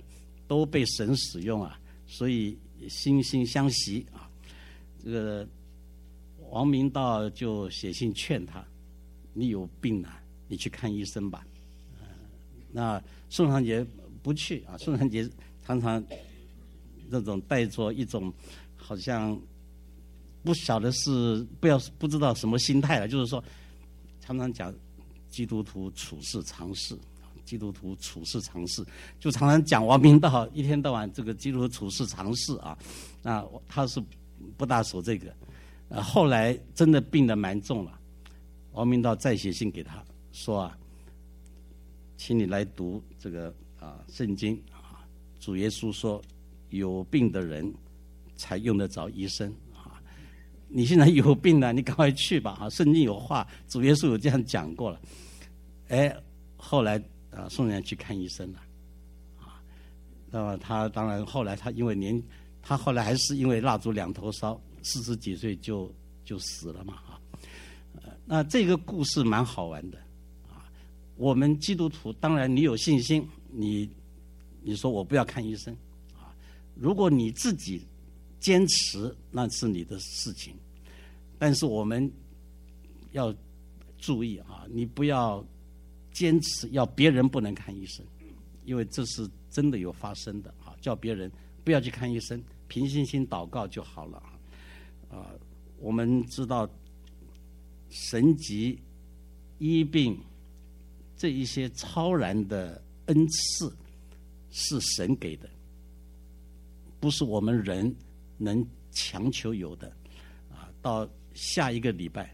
都被神使用啊，所以惺惺相惜啊。这个王明道就写信劝他：“你有病啊，你去看医生吧。”呃，那宋长杰不去啊，宋长杰常常那种带着一种好像不晓得是不要不知道什么心态了，就是说常常讲基督徒处事常识。基督徒处事常识，就常常讲王明道一天到晚这个基督徒处事常识啊，那他是不大守这个。呃，后来真的病得蛮重了，王明道再写信给他说啊，请你来读这个啊圣经啊，主耶稣说有病的人才用得着医生啊，你现在有病了，你赶快去吧啊，圣经有话，主耶稣有这样讲过了。哎，后来。啊，送人去看医生了，啊，那么他当然后来他因为年，他后来还是因为蜡烛两头烧，四十几岁就就死了嘛，啊，呃，那这个故事蛮好玩的，啊，我们基督徒当然你有信心，你你说我不要看医生，啊，如果你自己坚持那是你的事情，但是我们要注意啊，你不要。坚持要别人不能看医生，因为这是真的有发生的啊！叫别人不要去看医生，凭信心祷告就好了啊！啊，我们知道神迹、医病这一些超然的恩赐是神给的，不是我们人能强求有的啊！到下一个礼拜，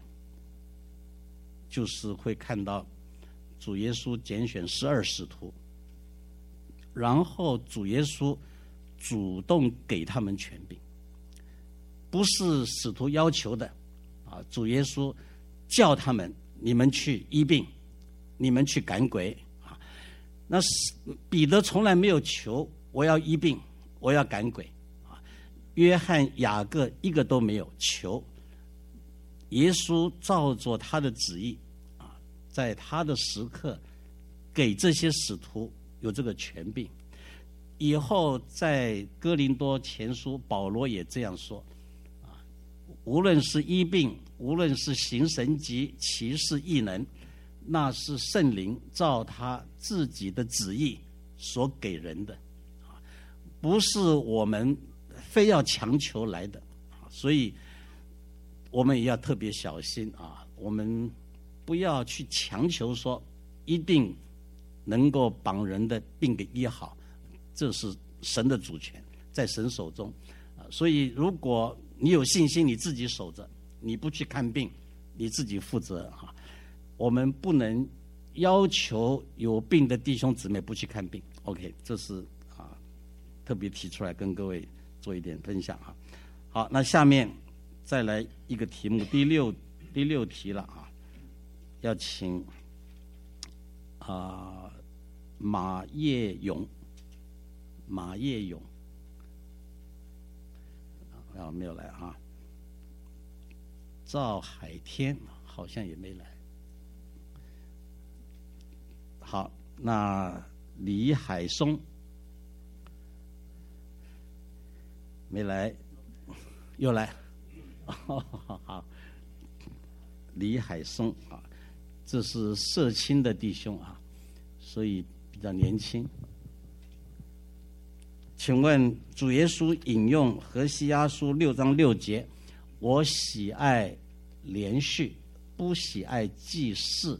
就是会看到。主耶稣拣选十二使徒，然后主耶稣主动给他们权柄，不是使徒要求的啊！主耶稣叫他们：你们去医病，你们去赶鬼啊！那彼得从来没有求我要医病，我要赶鬼啊！约翰、雅各一个都没有求，耶稣照着他的旨意。在他的时刻，给这些使徒有这个权柄。以后在哥林多前书，保罗也这样说：啊，无论是医病，无论是行神迹、奇事异能，那是圣灵照他自己的旨意所给人的，啊，不是我们非要强求来的。啊，所以我们也要特别小心啊，我们。不要去强求说一定能够把人的病给医好，这是神的主权，在神手中啊。所以如果你有信心，你自己守着，你不去看病，你自己负责啊。我们不能要求有病的弟兄姊妹不去看病。OK， 这是啊特别提出来跟各位做一点分享啊。好，那下面再来一个题目，第六第六题了啊。要请啊、呃、马业勇，马业勇啊没有来啊，赵海天好像也没来。好，那李海松没来，又来，好好好，李海松啊。这是社青的弟兄啊，所以比较年轻。请问主耶稣引用何西阿书六章六节：“我喜爱连续，不喜爱记事。”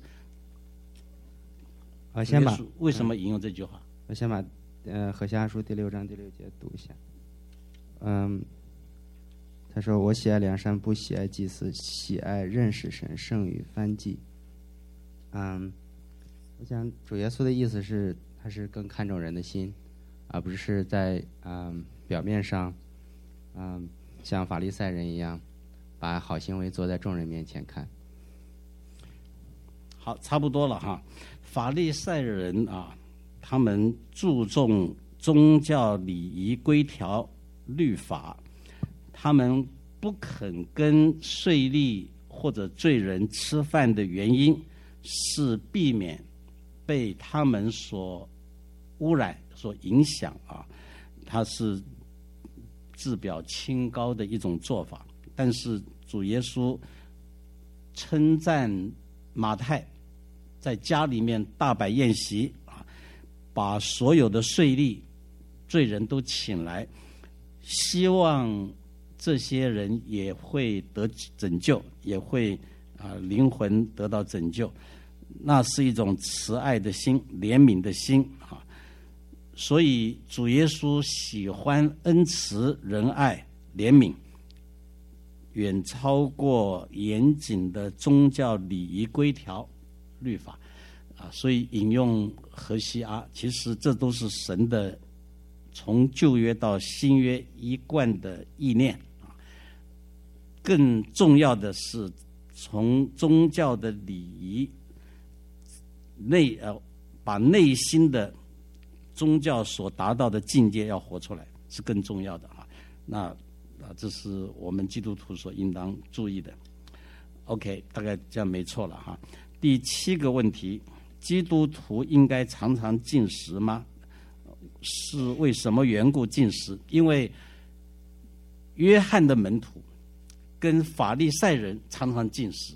我先把为什么引用这句话？ 我先把呃何西阿书第六章第六节读一下。嗯，他说：“我喜爱良善，不喜爱祭祀，喜爱认识神，胜于翻记。”嗯，我想主耶稣的意思是，他是更看重人的心，而不是在嗯表面上，嗯像法利赛人一样，把好行为做在众人面前看。 好，差不多了哈。法利赛人啊，他们注重宗教礼仪规条律法，他们不肯跟税吏或者罪人吃饭的原因。是避免被他们所污染、所影响啊。 它是自表清高的一种做法。但是主耶稣称赞马太在家里面大摆宴席啊，把所有的税吏罪人都请来，希望这些人也会得拯救，也会啊灵魂得到拯救。那是一种慈爱的心，怜悯的心啊。所以主耶稣喜欢恩慈、仁爱、怜悯，远超过严谨的宗教礼仪规条、律法啊。所以引用何西阿，其实这都是神的从旧约到新约一贯的意念啊。更重要的是，从宗教的礼仪内呃，把内心的宗教所达到的境界要活出来，是更重要的啊。那啊，这是我们基督徒所应当注意的。OK， 大概这样没错了哈。第七个问题：基督徒应该常常禁食吗？是为什么缘故禁食？因为约翰的门徒跟法利赛人常常禁食。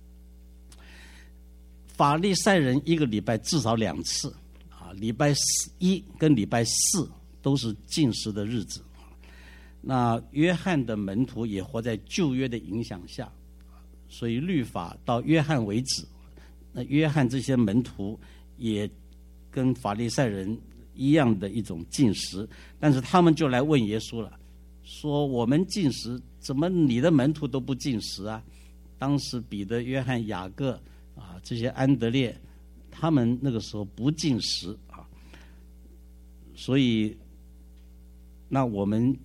法利赛人一个礼拜至少两次啊，礼拜一跟礼拜四都是禁食的日子。那约翰的门徒也活在旧约的影响下，所以律法到约翰为止。那约翰这些门徒也跟法利赛人一样的一种禁食，但是他们就来问耶稣了，说我们禁食，怎么你的门徒都不禁食啊？当时彼得、约翰、雅各啊，这些安德烈，他们那个时候不禁食啊，所以那我们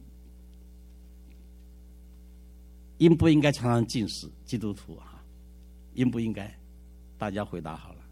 应不应该常常禁食？基督徒啊，应不应该？大家回答好了，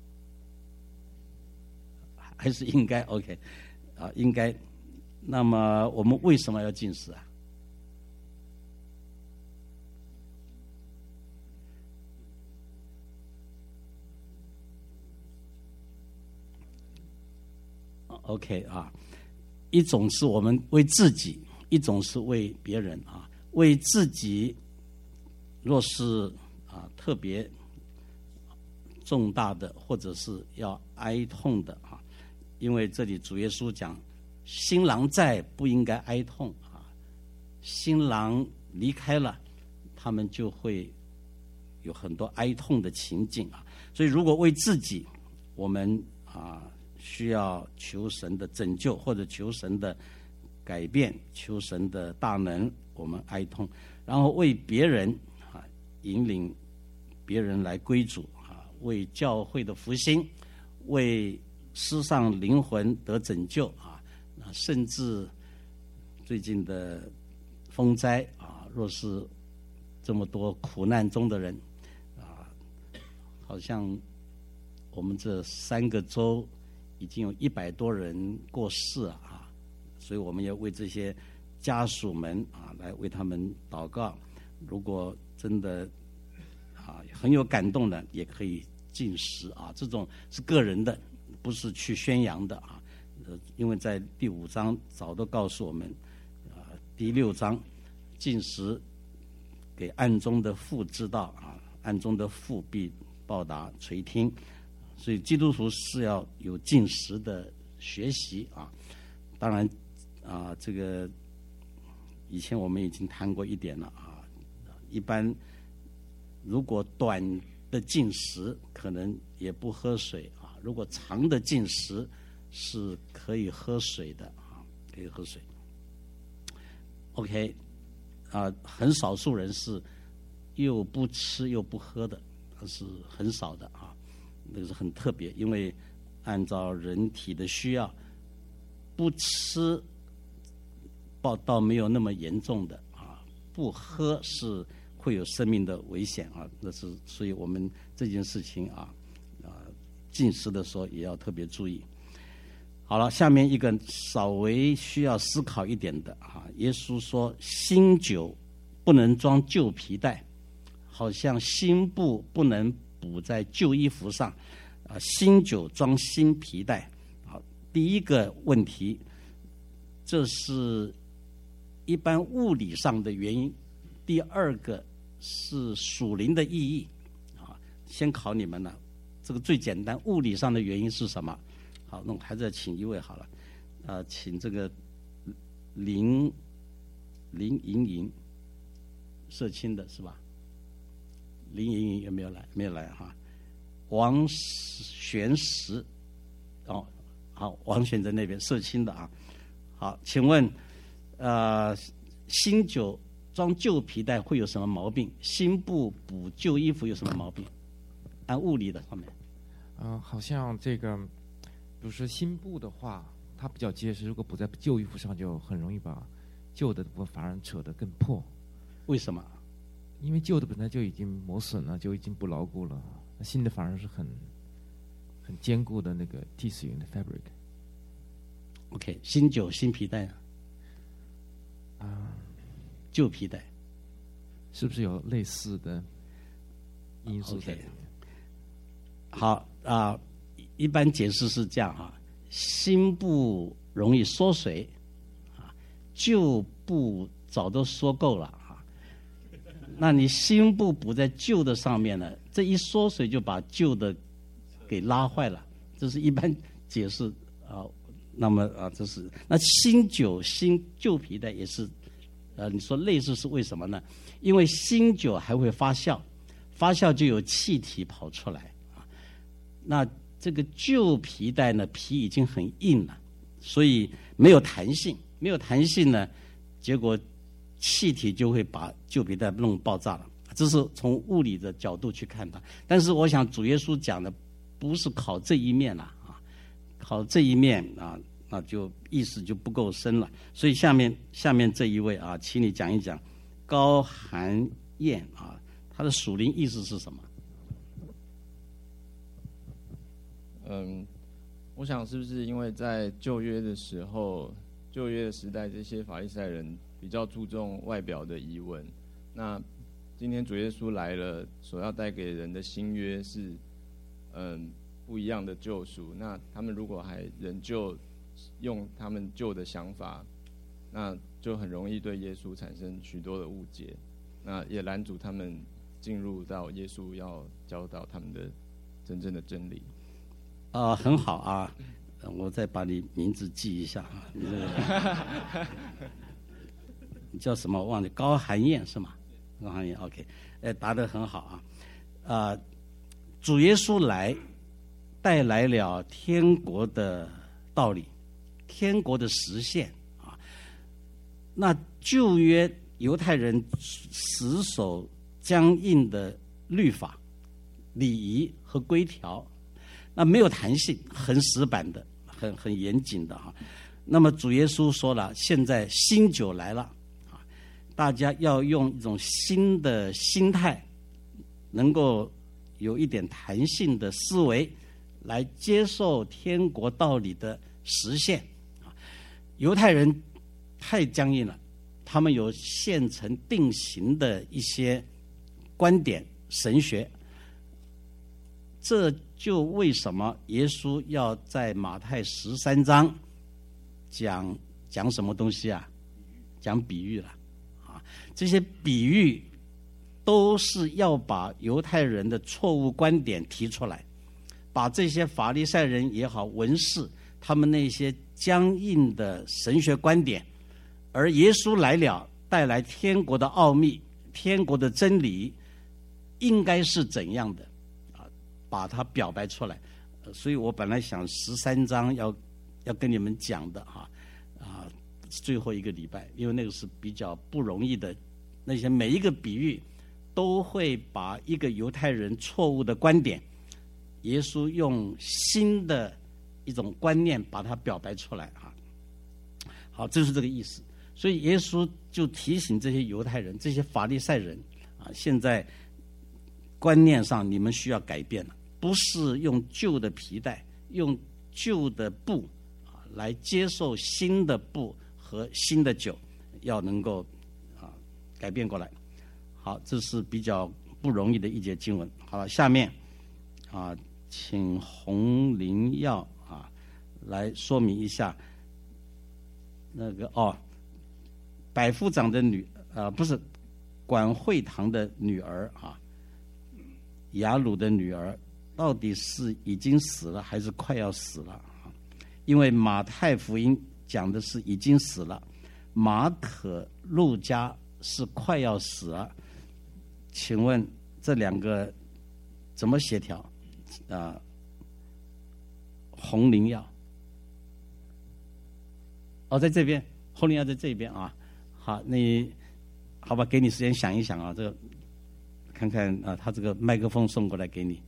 还是应该 ？OK， 啊，应该。那么我们为什么要禁食啊？OK 啊，一种是我们为自己，一种是为别人啊。为自己，若是啊特别重大的，或者是要哀痛的啊，因为这里主耶稣讲，新郎在不应该哀痛啊，新郎离开了，他们就会有很多哀痛的情境啊。所以如果为自己，我们啊。需要求神的拯救，或者求神的改变，求神的大能，我们哀痛。然后为别人啊，引领别人来归主啊，为教会的复兴，为世上灵魂得拯救啊。那甚至最近的风灾啊，若是这么多苦难中的人啊，好像我们这三个州已经有一百多人过世啊，所以我们要为这些家属们啊来为他们祷告。如果真的啊很有感动的，也可以禁食啊，这种是个人的，不是去宣扬的啊。呃，因为在第五章早都告诉我们，啊，第六章禁食给暗中的父知道啊，暗中的父必报答垂听。所以基督徒是要有禁食的学习啊。当然啊，这个以前我们已经谈过一点了啊。一般如果短的禁食，可能也不喝水啊。如果长的禁食，是可以喝水的啊，可以喝水。OK， 啊，很少数人是又不吃又不喝的，是很少的啊。那个是很特别，因为按照人体的需要，不吃报道没有那么严重的啊，不喝是会有生命的危险啊。那是所以我们这件事情啊啊进食的时候也要特别注意。好了，下面一个稍微需要思考一点的啊，耶稣说新酒不能装旧皮带，好像新布不能补在旧衣服上，啊，新酒装新皮带。好，第一个问题， 这是一般物理上的原因。第二个是属灵的意义啊，先考你们了。这个最简单，物理上的原因是什么？好，那我还是要请一位好了，啊、呃，请这个林林莹莹，社青的是吧？林莹莹有没有来？没有来哈。王玄石，哦，好，王玄在那边，社青的啊。好，请问，呃，新酒装旧皮带会有什么毛病？新布补旧衣服有什么毛病？按物理的方面， 嗯、呃，好像这个，比如说新布的话，它比较结实，如果补在旧衣服上，就很容易把旧的部分反而扯得更破。 为什么？ 因为旧的本来就已经磨损了，就已经不牢固了，那新的反而是很很坚固的那个 tissue 的 fabric。 OK， 新酒新皮带啊， 啊， 旧皮带是不是有类似的因素在里面？ Okay. 好啊、呃，一般解释是这样啊，新布容易缩水啊，旧布早都缩够了啊，那你新布补在旧的上面呢，这一缩水就把旧的给拉坏了，这是一般解释啊。那么啊，这是那新酒新旧皮带也是，呃，你说类似是为什么呢？因为新酒还会发酵，发酵就有气体跑出来啊。那这个旧皮带呢，皮已经很硬了，所以没有弹性，没有弹性呢，结果气体就会把旧皮带弄爆炸了。这是从物理的角度去看它。但是我想主耶稣讲的不是考这一面了。好，这一面啊，那就意思就不够深了。所以下面下面这一位啊，请你讲一讲高寒燕啊，它的属灵意思是什么？ 嗯，我想是不是因为在旧约的时候，旧约的时代，这些法利赛人比较注重外表的仪文。那今天主耶稣来了，所要带给人的新约是，嗯。不一样的救赎，那他们如果还仍旧用他们旧的想法，那就很容易对耶稣产生许多的误解，那也拦阻他们进入到耶稣要教导他们的真正的真理。 啊、呃，很好啊，我再把你名字记一下啊，你这个你叫什么？我忘了，高寒燕是吗？高寒燕 ，OK， 哎，答得很好啊，啊、呃，主耶稣来。带来了天国的道理，天国的实现啊。那旧约犹太人死守僵硬的律法、礼仪和规条，那没有弹性，很死板的，很很严谨的哈。那么主耶稣说了，现在新酒来了啊，大家要用一种新的心态，能够有一点弹性的思维。来接受天国道理的实现啊！犹太人太僵硬了，他们有现成定型的一些观点、神学。这就为什么耶稣要在马太十三章讲讲什么东西啊？讲比喻了啊！这些比喻都是要把犹太人的错误观点提出来。把这些法利赛人也好，文士他们那些僵硬的神学观点，而耶稣来了，带来天国的奥秘、天国的真理，应该是怎样的啊？把它表白出来。所以我本来想十三章要要跟你们讲的哈啊，最后一个礼拜，因为那个是比较不容易的，那些每一个比喻都会把一个犹太人错误的观点。耶稣用新的一种观念把它表白出来啊，好，这是这个意思。所以耶稣就提醒这些犹太人、这些法利赛人啊，现在观念上你们需要改变了，不是用旧的皮带、用旧的布啊来接受新的布和新的酒，要能够啊改变过来。好，这是比较不容易的一节经文。好了，下面啊。请洪灵耀啊来说明一下那个哦，百夫长的女啊、呃、不是管会堂的女儿啊，雅鲁的女儿到底是已经死了还是快要死了啊？因为马太福音讲的是已经死了，马可、路加是快要死了。请问这两个怎么协调啊？红灵药哦，在这边，红灵药在这边啊。好，那好吧，给你时间想一想啊，这个看看啊，他这个麦克风送过来给你，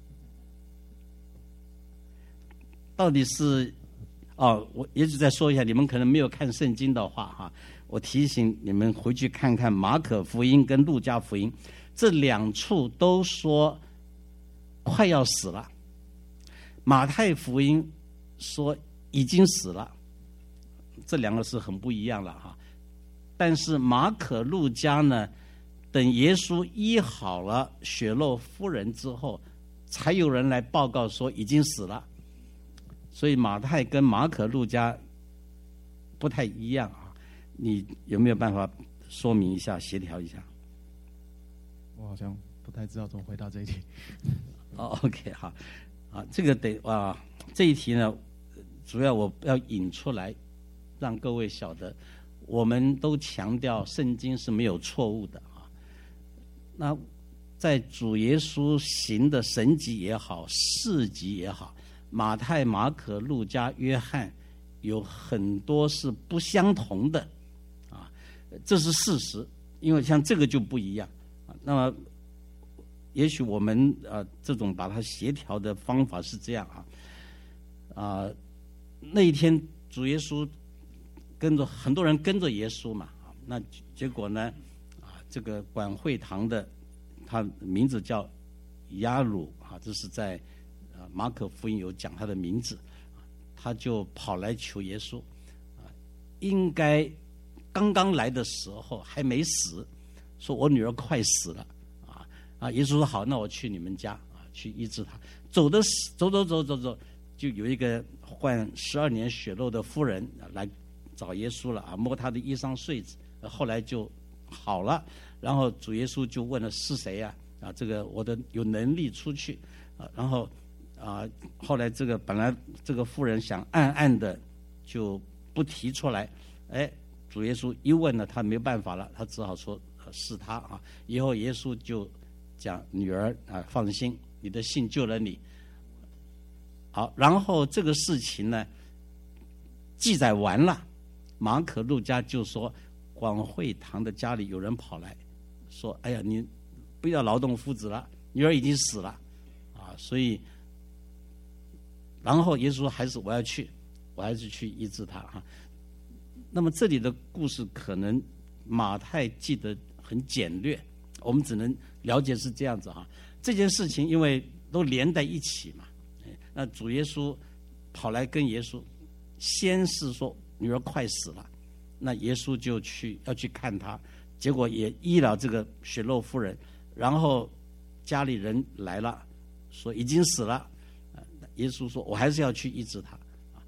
到底是哦，我也许再说一下，你们可能没有看圣经的话哈，我提醒你们回去看看马可福音跟路加福音，这两处都说快要死了。马太福音说已经死了，这两个是很不一样了哈。但是马可、路加呢，等耶稣医好了血漏妇人之后，才有人来报告说已经死了。所以马太跟马可、路加不太一样啊。你有没有办法说明一下、协调一下？ 我好像不太知道怎么回答这一题。 哦 ，OK， 好。啊，这个得啊，这一题呢，主要我要引出来，让各位晓得，我们都强调圣经是没有错误的啊。那在主耶稣行的神迹也好，事迹也好，马太、马可、路加、约翰有很多是不相同的啊，这是事实。因为像这个就不一样啊。那么也许我们呃这种把它协调的方法是这样啊，啊、呃、那一天主耶稣跟着很多人跟着耶稣嘛，啊，那结果呢啊这个管会堂的他名字叫雅鲁啊，这是在啊马可福音有讲他的名字，他就跑来求耶稣啊，应该刚刚来的时候还没死，说我女儿快死了。啊，耶稣说好，那我去你们家啊，去医治他。走的走走走走走，就有一个患十二年血漏的妇人来找耶稣了啊，摸他的衣裳穗子，后来就好了。然后主耶稣就问了是谁呀？啊，这个我的有能力出去啊。然后啊，后来这个本来这个妇人想暗暗的就不提出来，哎，主耶稣一问呢，他没办法了，他只好说是他啊。以后耶稣就讲女儿啊，放心，你的信救了你。好，然后这个事情呢，记载完了，马可、路加就说，广会堂的家里有人跑来说：“哎呀，你不要劳动夫子了，女儿已经死了啊！”所以，然后耶稣说：“还是我要去，我还是去医治他啊。”那么这里的故事可能马太记得很简略，我们只能了解是这样子哈。这件事情因为都连在一起嘛，那主耶稣跑来跟耶稣，先是说女儿快死了，那耶稣就去要去看她，结果也医了这个血漏妇人，然后家里人来了，说已经死了，耶稣说我还是要去医治她。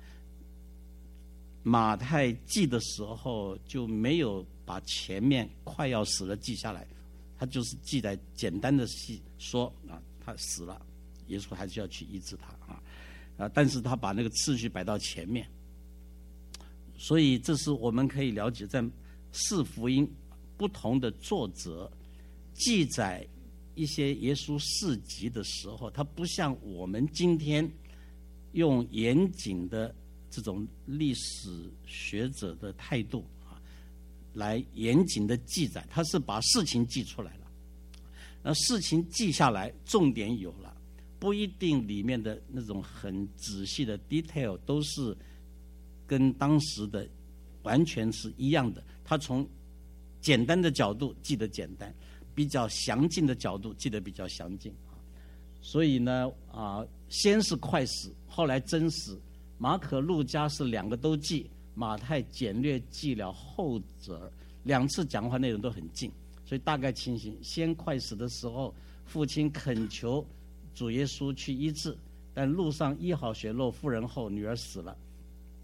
马太记的时候就没有把前面快要死了记下来，他就是记载简单的细说啊，他死了，耶稣还是要去医治他啊，啊，但是他把那个次序摆到前面，所以这是我们可以了解，在四福音不同的作者记载一些耶稣事迹的时候，他不像我们今天用严谨的这种历史学者的态度啊，来严谨的记载，他是把事情记出来了。那事情记下来，重点有了，不一定里面的那种很仔细的 detail 都是跟当时的完全是一样的。他从简单的角度记得简单，比较详尽的角度记得比较详尽啊。所以呢，啊，先是快死，后来真死。马可、路加是两个都记，马太简略记了后者，两次讲话内容都很近，所以大概情形：先快死的时候，父亲恳求主耶稣去医治，但路上医好血漏妇人后，女儿死了。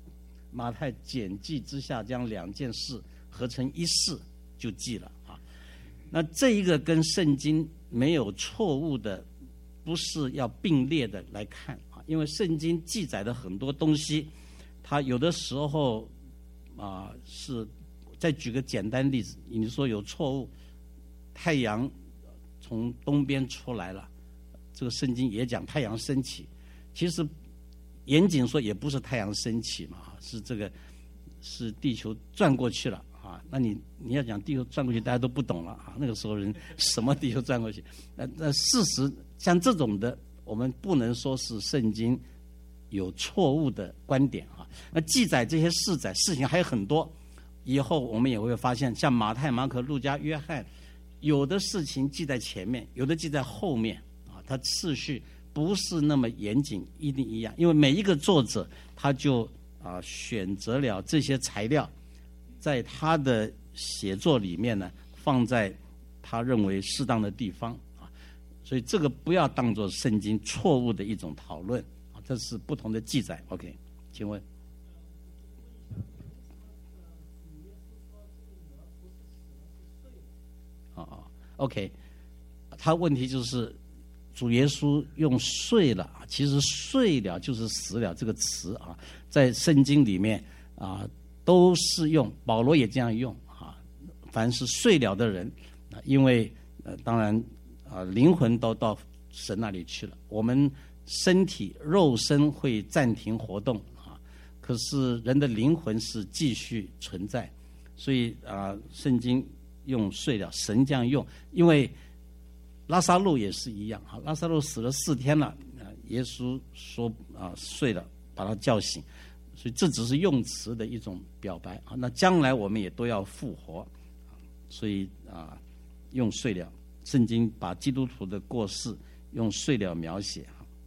马太简记之下将两件事合成一事就记了啊。那这一个跟圣经没有错误的，不是要并列的来看啊，因为圣经记载的很多东西，它有的时候啊是，再举个简单例子，你说有错误，太阳从东边出来了，这个圣经也讲太阳升起，其实严谨说也不是太阳升起嘛，是这个是地球转过去了啊。那你你要讲地球转过去，大家都不懂了啊。那个时候人什么地球转过去？那那事实像这种的，我们不能说是圣经有错误的观点啊。那记载这些事载事情还有很多，以后我们也会发现，像马太、马可、路加、约翰，有的事情记在前面，有的记在后面啊，它次序不是那么严谨，一定一样，因为每一个作者他就啊选择了这些材料，在他的写作里面呢，放在他认为适当的地方啊，所以这个不要当作圣经错误的一种讨论啊，这是不同的记载。OK， 请问。哦哦 ，OK， 他问题就是主耶稣用睡了，其实睡了就是死了这个词啊，在圣经里面啊都是用，保罗也这样用啊，凡是睡了的人啊，因为呃当然啊灵魂都到神那里去了，我们身体肉身会暂停活动啊，可是人的灵魂是继续存在，所以啊圣经用睡了，神这样用，因为拉撒路也是一样啊，拉撒路死了四天了，啊，耶稣说啊睡了，把他叫醒，所以这只是用词的一种表白啊。那将来我们也都要复活，所以啊用睡了，圣经把基督徒的过世用睡了描写。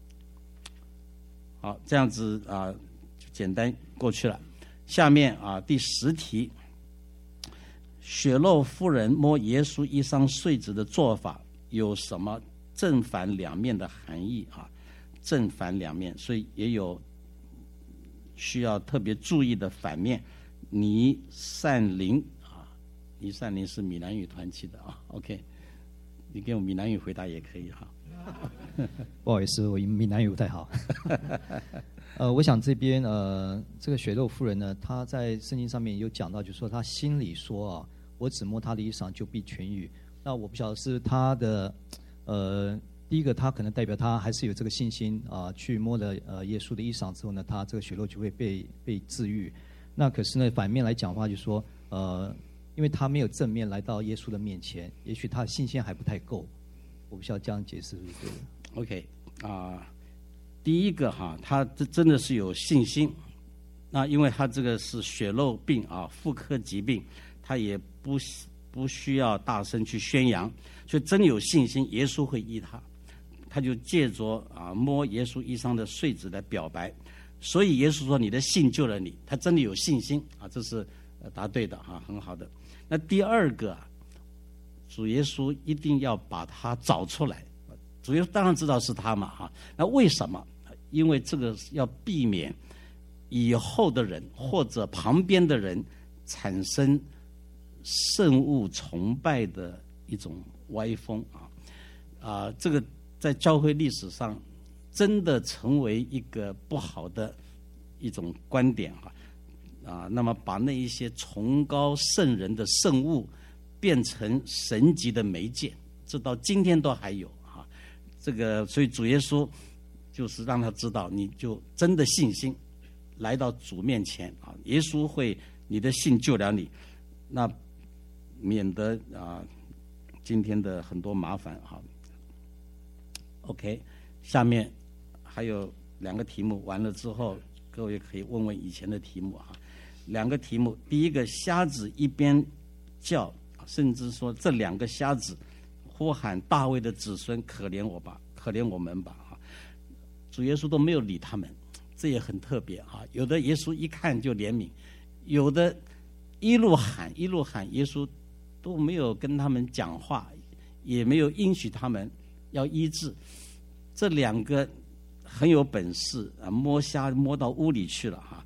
好，这样子啊就简单过去了。下面啊第十题。血肉妇人摸耶稣衣裳繸子的做法有什么正反两面的含义啊？正反两面，所以也有需要特别注意的反面。尼善林啊，尼善林是闽南语团契的啊。OK， 你给我闽南语回答也可以哈。 不好意思，我闽南语不太好。呃，我想这边呃，这个血肉妇人呢，她在圣经上面有讲到，就是说她心里说啊，我只摸她的衣裳就必痊愈。那我不晓得是她的呃，第一个她可能代表她还是有这个信心啊、呃，去摸了呃耶稣的衣裳之后呢，她这个血肉就会被被治愈。那可是呢，反面来讲的话，就是说呃，因为她没有正面来到耶稣的面前，也许她的信心还不太够。我不晓得这样解释是不是对的 ？OK 啊、呃。第一个哈，他这真的是有信心，那因为他这个是血肉病啊，妇科疾病，他也不不需要大声去宣扬，所以真有信心，耶稣会医他，他就借着啊摸耶稣衣裳的繸子来表白，所以耶稣说你的信救了你，他真的有信心啊，这是答对的哈，很好的。那第二个，主耶稣一定要把他找出来，主耶稣当然知道是他嘛哈，那为什么？因为这个要避免以后的人或者旁边的人产生圣物崇拜的一种歪风啊啊！这个在教会历史上真的成为一个不好的一种观点啊啊！那么把那一些崇高圣人的圣物变成神级的媒介，这到今天都还有啊！这个所以主耶稣。就是让他知道，你就真的信心来到主面前啊，耶稣会你的信救了你，那免得啊今天的很多麻烦啊。OK， 下面还有两个题目，完了之后各位可以问问以前的题目啊。两个题目，第一个瞎子一边叫，甚至说这两个瞎子呼喊大卫的子孙，可怜我吧，可怜我们吧。主耶稣都没有理他们，这也很特别啊。有的耶稣一看就怜悯，有的一路喊一路喊，耶稣都没有跟他们讲话，也没有应许他们要医治。这两个很有本事啊，摸瞎摸到屋里去了哈、啊，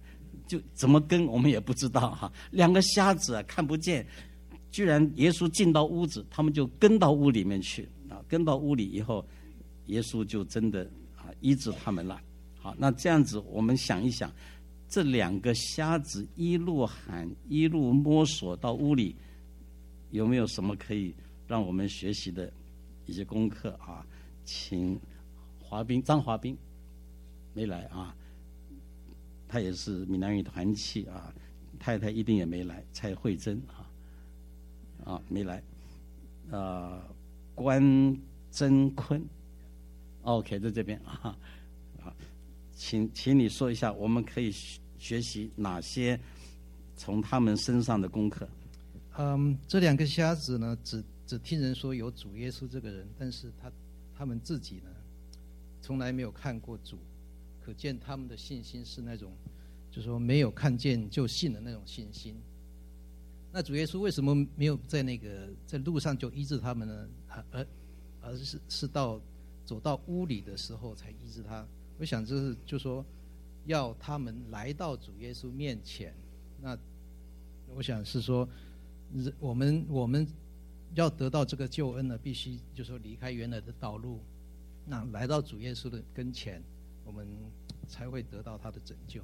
就怎么跟我们也不知道哈。两个瞎子啊看不见，居然耶稣进到屋子，他们就跟到屋里面去啊，跟到屋里以后，耶稣就真的啊医治他们了。好，那这样子我们想一想，这两个瞎子一路喊一路摸索到屋里，有没有什么可以让我们学习的一些功课啊？请华斌张华斌没来啊，他也是闽南语团契啊，太太一定也没来，蔡慧珍啊啊没来，呃关真坤 ，OK 在这边啊啊，请请你说一下，我们可以学习哪些从他们身上的功课？ 嗯，这两个瞎子呢，只只听人说有主耶稣这个人，但是他他们自己呢，从来没有看过主，可见他们的信心是那种，就是说没有看见就信的那种信心。那主耶稣为什么没有在那个在路上就医治他们呢？而而是是到走到屋里的时候才医治他。我想这是就说要他们来到主耶稣面前。那我想是说，我们我们要得到这个救恩呢，必须就说离开原来的道路，那来到主耶稣的跟前，我们才会得到他的拯救。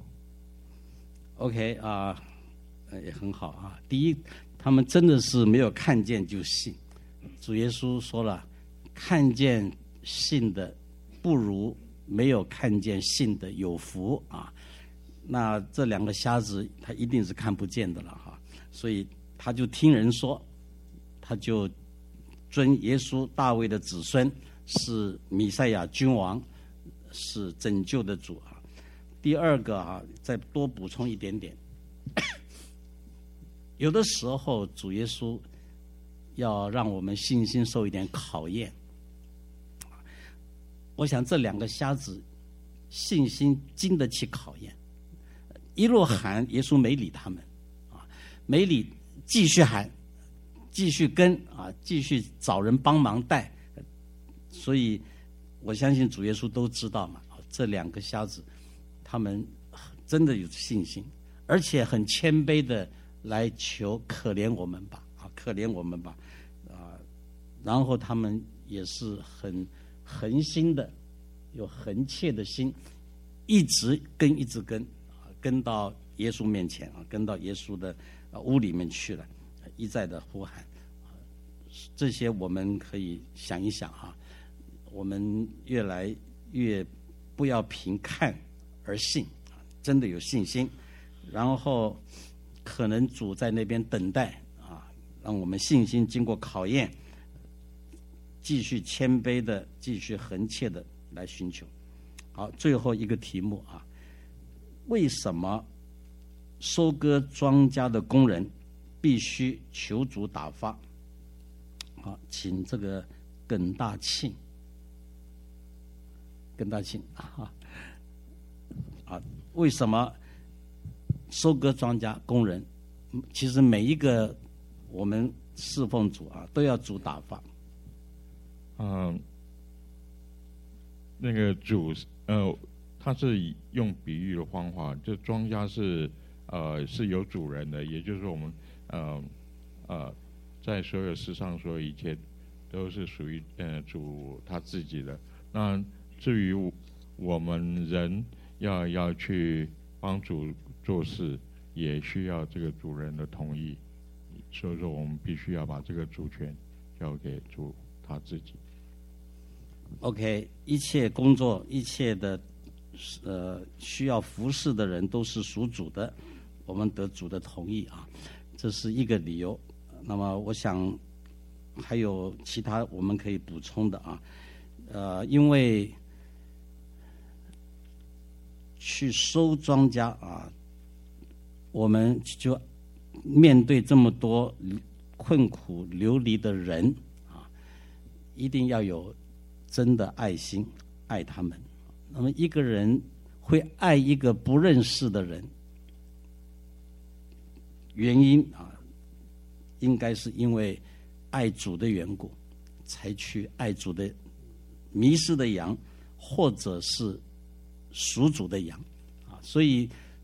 OK 啊、呃，也很好啊。第一，他们真的是没有看见就信。主耶稣说了，看见信的不如没有看见信的有福啊。那这两个瞎子他一定是看不见的了哈，所以他就听人说，他就尊耶稣大卫的子孙是弥赛亚君王，是拯救的主啊。第二个啊，再多补充一点点，有的时候主耶稣要让我们信心受一点考验。我想这两个瞎子信心经得起考验，一路喊，耶稣没理他们啊，没理，继续喊，继续跟啊，继续找人帮忙带。所以我相信主耶稣都知道嘛，这两个瞎子他们真的有信心，而且很谦卑的来求可怜我们吧，啊，可怜我们吧，啊，然后他们也是很恒心的，有恒切的心，一直跟，一直跟，啊，跟到耶稣面前啊，跟到耶稣的屋里面去了，一再的呼喊，这些我们可以想一想啊，我们越来越不要凭看而信，真的有信心，然后可能主在那边等待啊，让我们信心经过考验，继续谦卑的，继续恒切的来寻求。好，最后一个题目啊，为什么收割庄稼的工人必须求主打发？好，请这个耿大庆，耿大庆啊。啊，为什么收割庄稼工人，其实每一个我们侍奉主啊，都要主打发。 嗯，那个主呃，他是用比喻的方法，就庄稼是呃是有主人的，也就是说我们呃呃在所有世上所有一切都是属于呃主他自己的。那至于我们人要要去帮主做事，也需要这个主人的同意，所以说我们必须要把这个主权交给主他自己。 OK， 一切工作，一切的呃需要服侍的人都是属主的，我们得主的同意啊，这是一个理由。那么我想还有其他我们可以补充的啊，呃，因为去收庄稼啊，我们就面对这么多困苦流离的人啊，一定要有真的爱心，爱他们。那么一个人会爱一个不认识的人，原因啊，应该是因为爱主的缘故，才去爱主的迷失的羊，或者是属主的羊啊。所以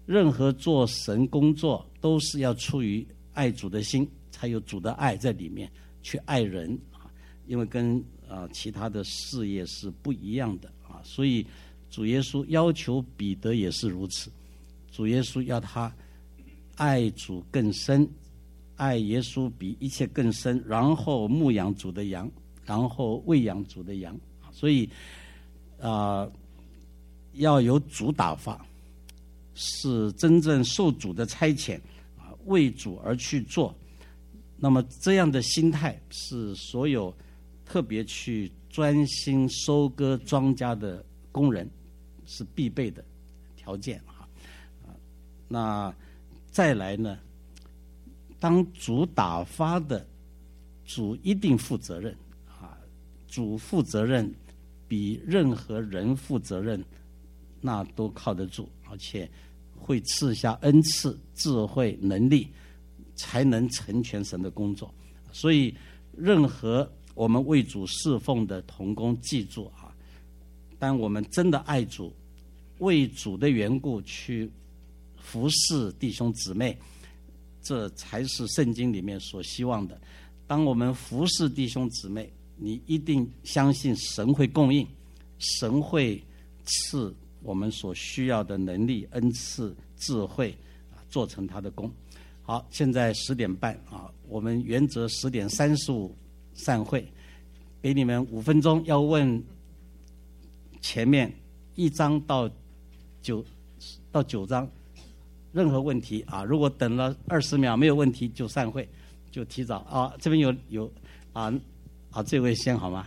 任何做神工作都是要出于爱主的心，才有主的爱在里面去爱人啊，因为跟啊、呃、其他的事业是不一样的啊，所以主耶稣要求彼得也是如此，主耶稣要他爱主更深，爱耶稣比一切更深，然后牧养主的羊，然后喂养主的羊，所以啊、呃、要有主打发，是真正受主的差遣啊，为主而去做。那么这样的心态是所有特别去专心收割庄稼的工人是必备的条件啊。那再来呢，当主打发的，主一定负责任啊，主负责任比任何人负责任那都靠得住，而且会赐下恩赐、智慧、能力，才能成全神的工作。所以任何我们为主侍奉的同工，记住啊，当我们真的爱主，为主的缘故去服侍弟兄姊妹，这才是圣经里面所希望的。当我们服侍弟兄姊妹，你一定相信神会供应，神会赐我们所需要的能力、恩赐、智慧啊，做成他的工。好，现在十点半啊，我们原则十点三十五散会，给你们五分钟，要问前面一章到九到九章任何问题啊。如果等了二十秒没有问题，就散会，就提早啊。这边有有啊啊，这位先好吗？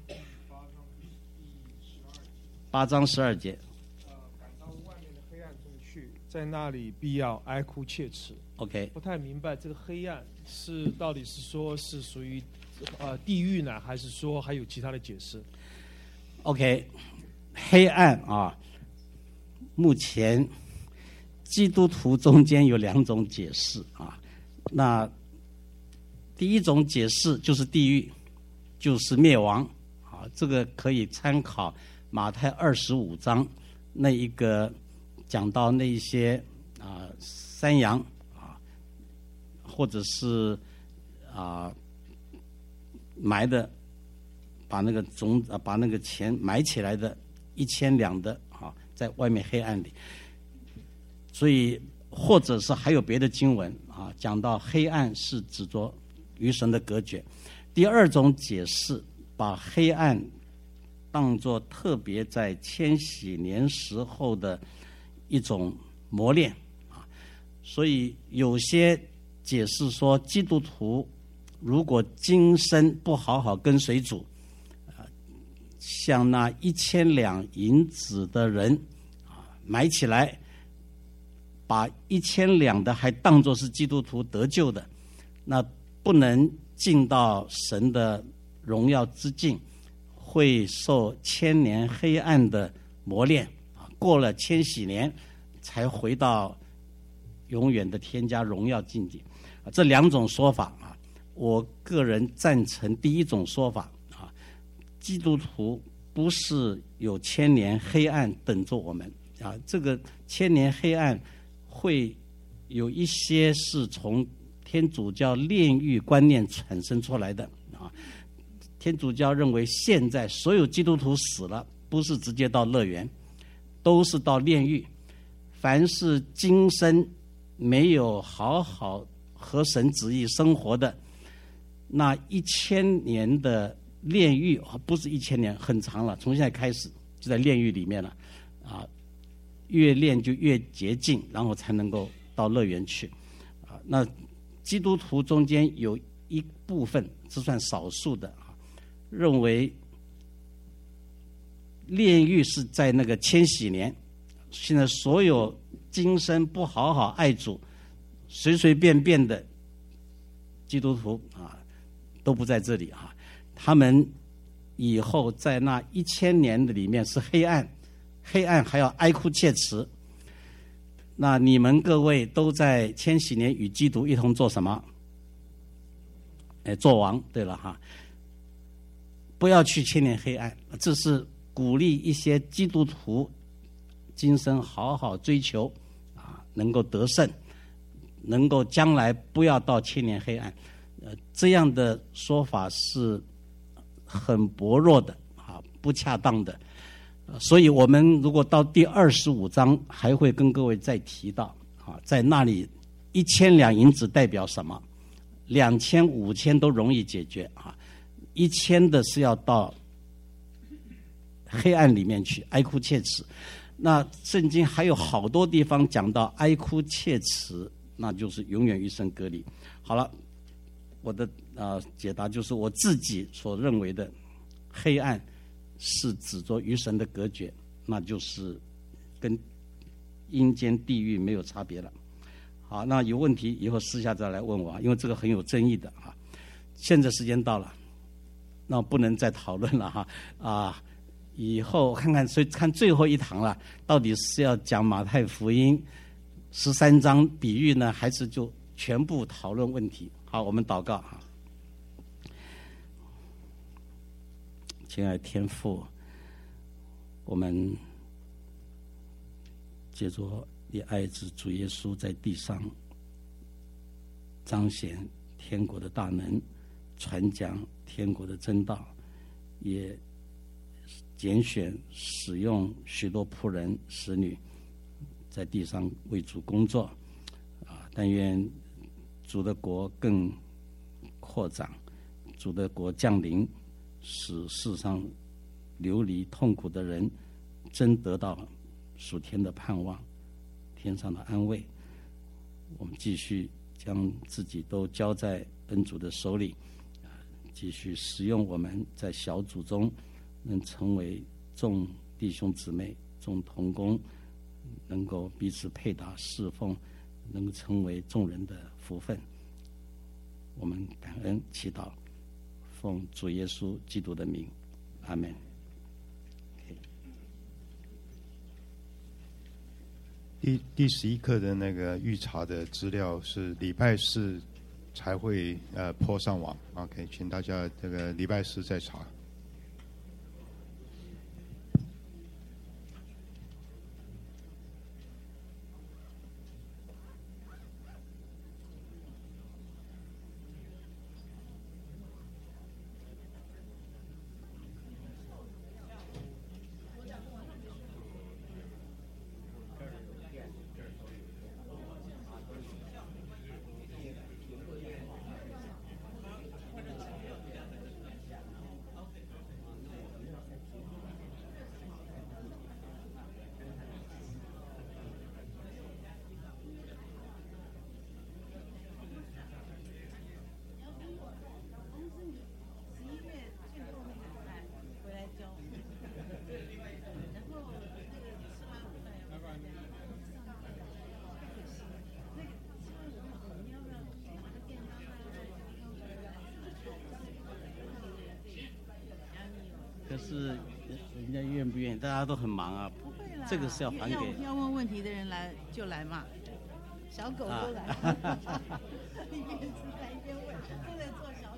八章十二节。 赶到外面的黑暗中去，在那里必要哀哭切齿。 OK， 不太明白这个黑暗是到底是说是属于呃地狱呢，还是说还有其他的解释 ？OK， 黑暗啊，目前基督徒中间有两种解释啊。那第一种解释就是地狱，就是灭亡啊，这个可以参考马太二十五章那一个讲到那一些啊山羊。或者是啊、呃、埋的，把那个种啊把那个钱埋起来的一千两的啊，在外面黑暗里。所以或者是还有别的经文啊，讲到黑暗是指着与神的隔绝。第二种解释，把黑暗当作特别在千禧年时候的一种磨练啊，所以有些解释说，基督徒如果今生不好好跟随主，啊，像那一千两银子的人啊，买起来，把一千两的还当作是基督徒得救的，那不能进到神的荣耀之境，会受千年黑暗的磨练啊，过了千禧年才回到永远的天家荣耀境界。这两种说法啊，我个人赞成第一种说法啊，基督徒不是有千年黑暗等着我们啊，这个千年黑暗会有一些是从天主教炼狱观念产生出来的啊。天主教认为现在所有基督徒死了，不是直接到乐园，都是到炼狱。凡是今生没有好好合神旨意生活的，那一千年的炼狱不是一千年，很长了，从现在开始就在炼狱里面了啊，越炼就越洁净，然后才能够到乐园去啊。那基督徒中间有一部分，这算少数的啊，认为炼狱是在那个千禧年，现在所有今生不好好爱主，随随便便的基督徒啊，都不在这里啊。他们以后在那一千年的里面是黑暗，黑暗还要哀哭切齿。那你们各位都在千禧年与基督一同做什么？哎，做王。对了哈，不要去千年黑暗。这是鼓励一些基督徒今生好好追求啊， 能够得胜，能够将来不要到千年黑暗，呃，这样的说法是很薄弱的啊，不恰当的。所以我们如果到第二十五章，还会跟各位再提到啊，在那里一千两银子代表什么？两千、五千都容易解决啊，一千的是要到黑暗里面去哀哭切齿。那圣经还有好多地方讲到哀哭切齿，那就是永远与神隔离。好了，我的呃解答就是我自己所认为的黑暗是指着与神的隔绝，那就是跟阴间地狱没有差别了。好，那有问题以后私下再来问我，因为这个很有争议的啊。现在时间到了，那不能再讨论了哈啊。以后看看，所以看最后一堂了，到底是要讲马太福音十三章比喻呢，还是就全部讨论问题？好，我们祷告哈。亲爱的天父，我们借着你爱子主耶稣在地上彰显天国的大能，传讲天国的真道，也拣选使用许多仆人使女在地上为主工作啊！但愿主的国更扩展，主的国降临，使世上流离痛苦的人真得到属天的盼望，天上的安慰。我们继续将自己都交在恩主的手里，继续使用我们在小组中能成为众弟兄姊妹、众同工，能够彼此配搭侍奉，能够成为众人的福分。我们感恩祈祷，奉主耶稣基督的名，阿们。 第第十一课的那个预查的资料是礼拜四才会呃播上网 ，OK， 请大家这个礼拜四再查。 可是人家愿不愿意？大家都很忙啊，这个是要还给要要问问题的人来就来嘛，小狗都来，一边吃饭一边问，都在做小狗。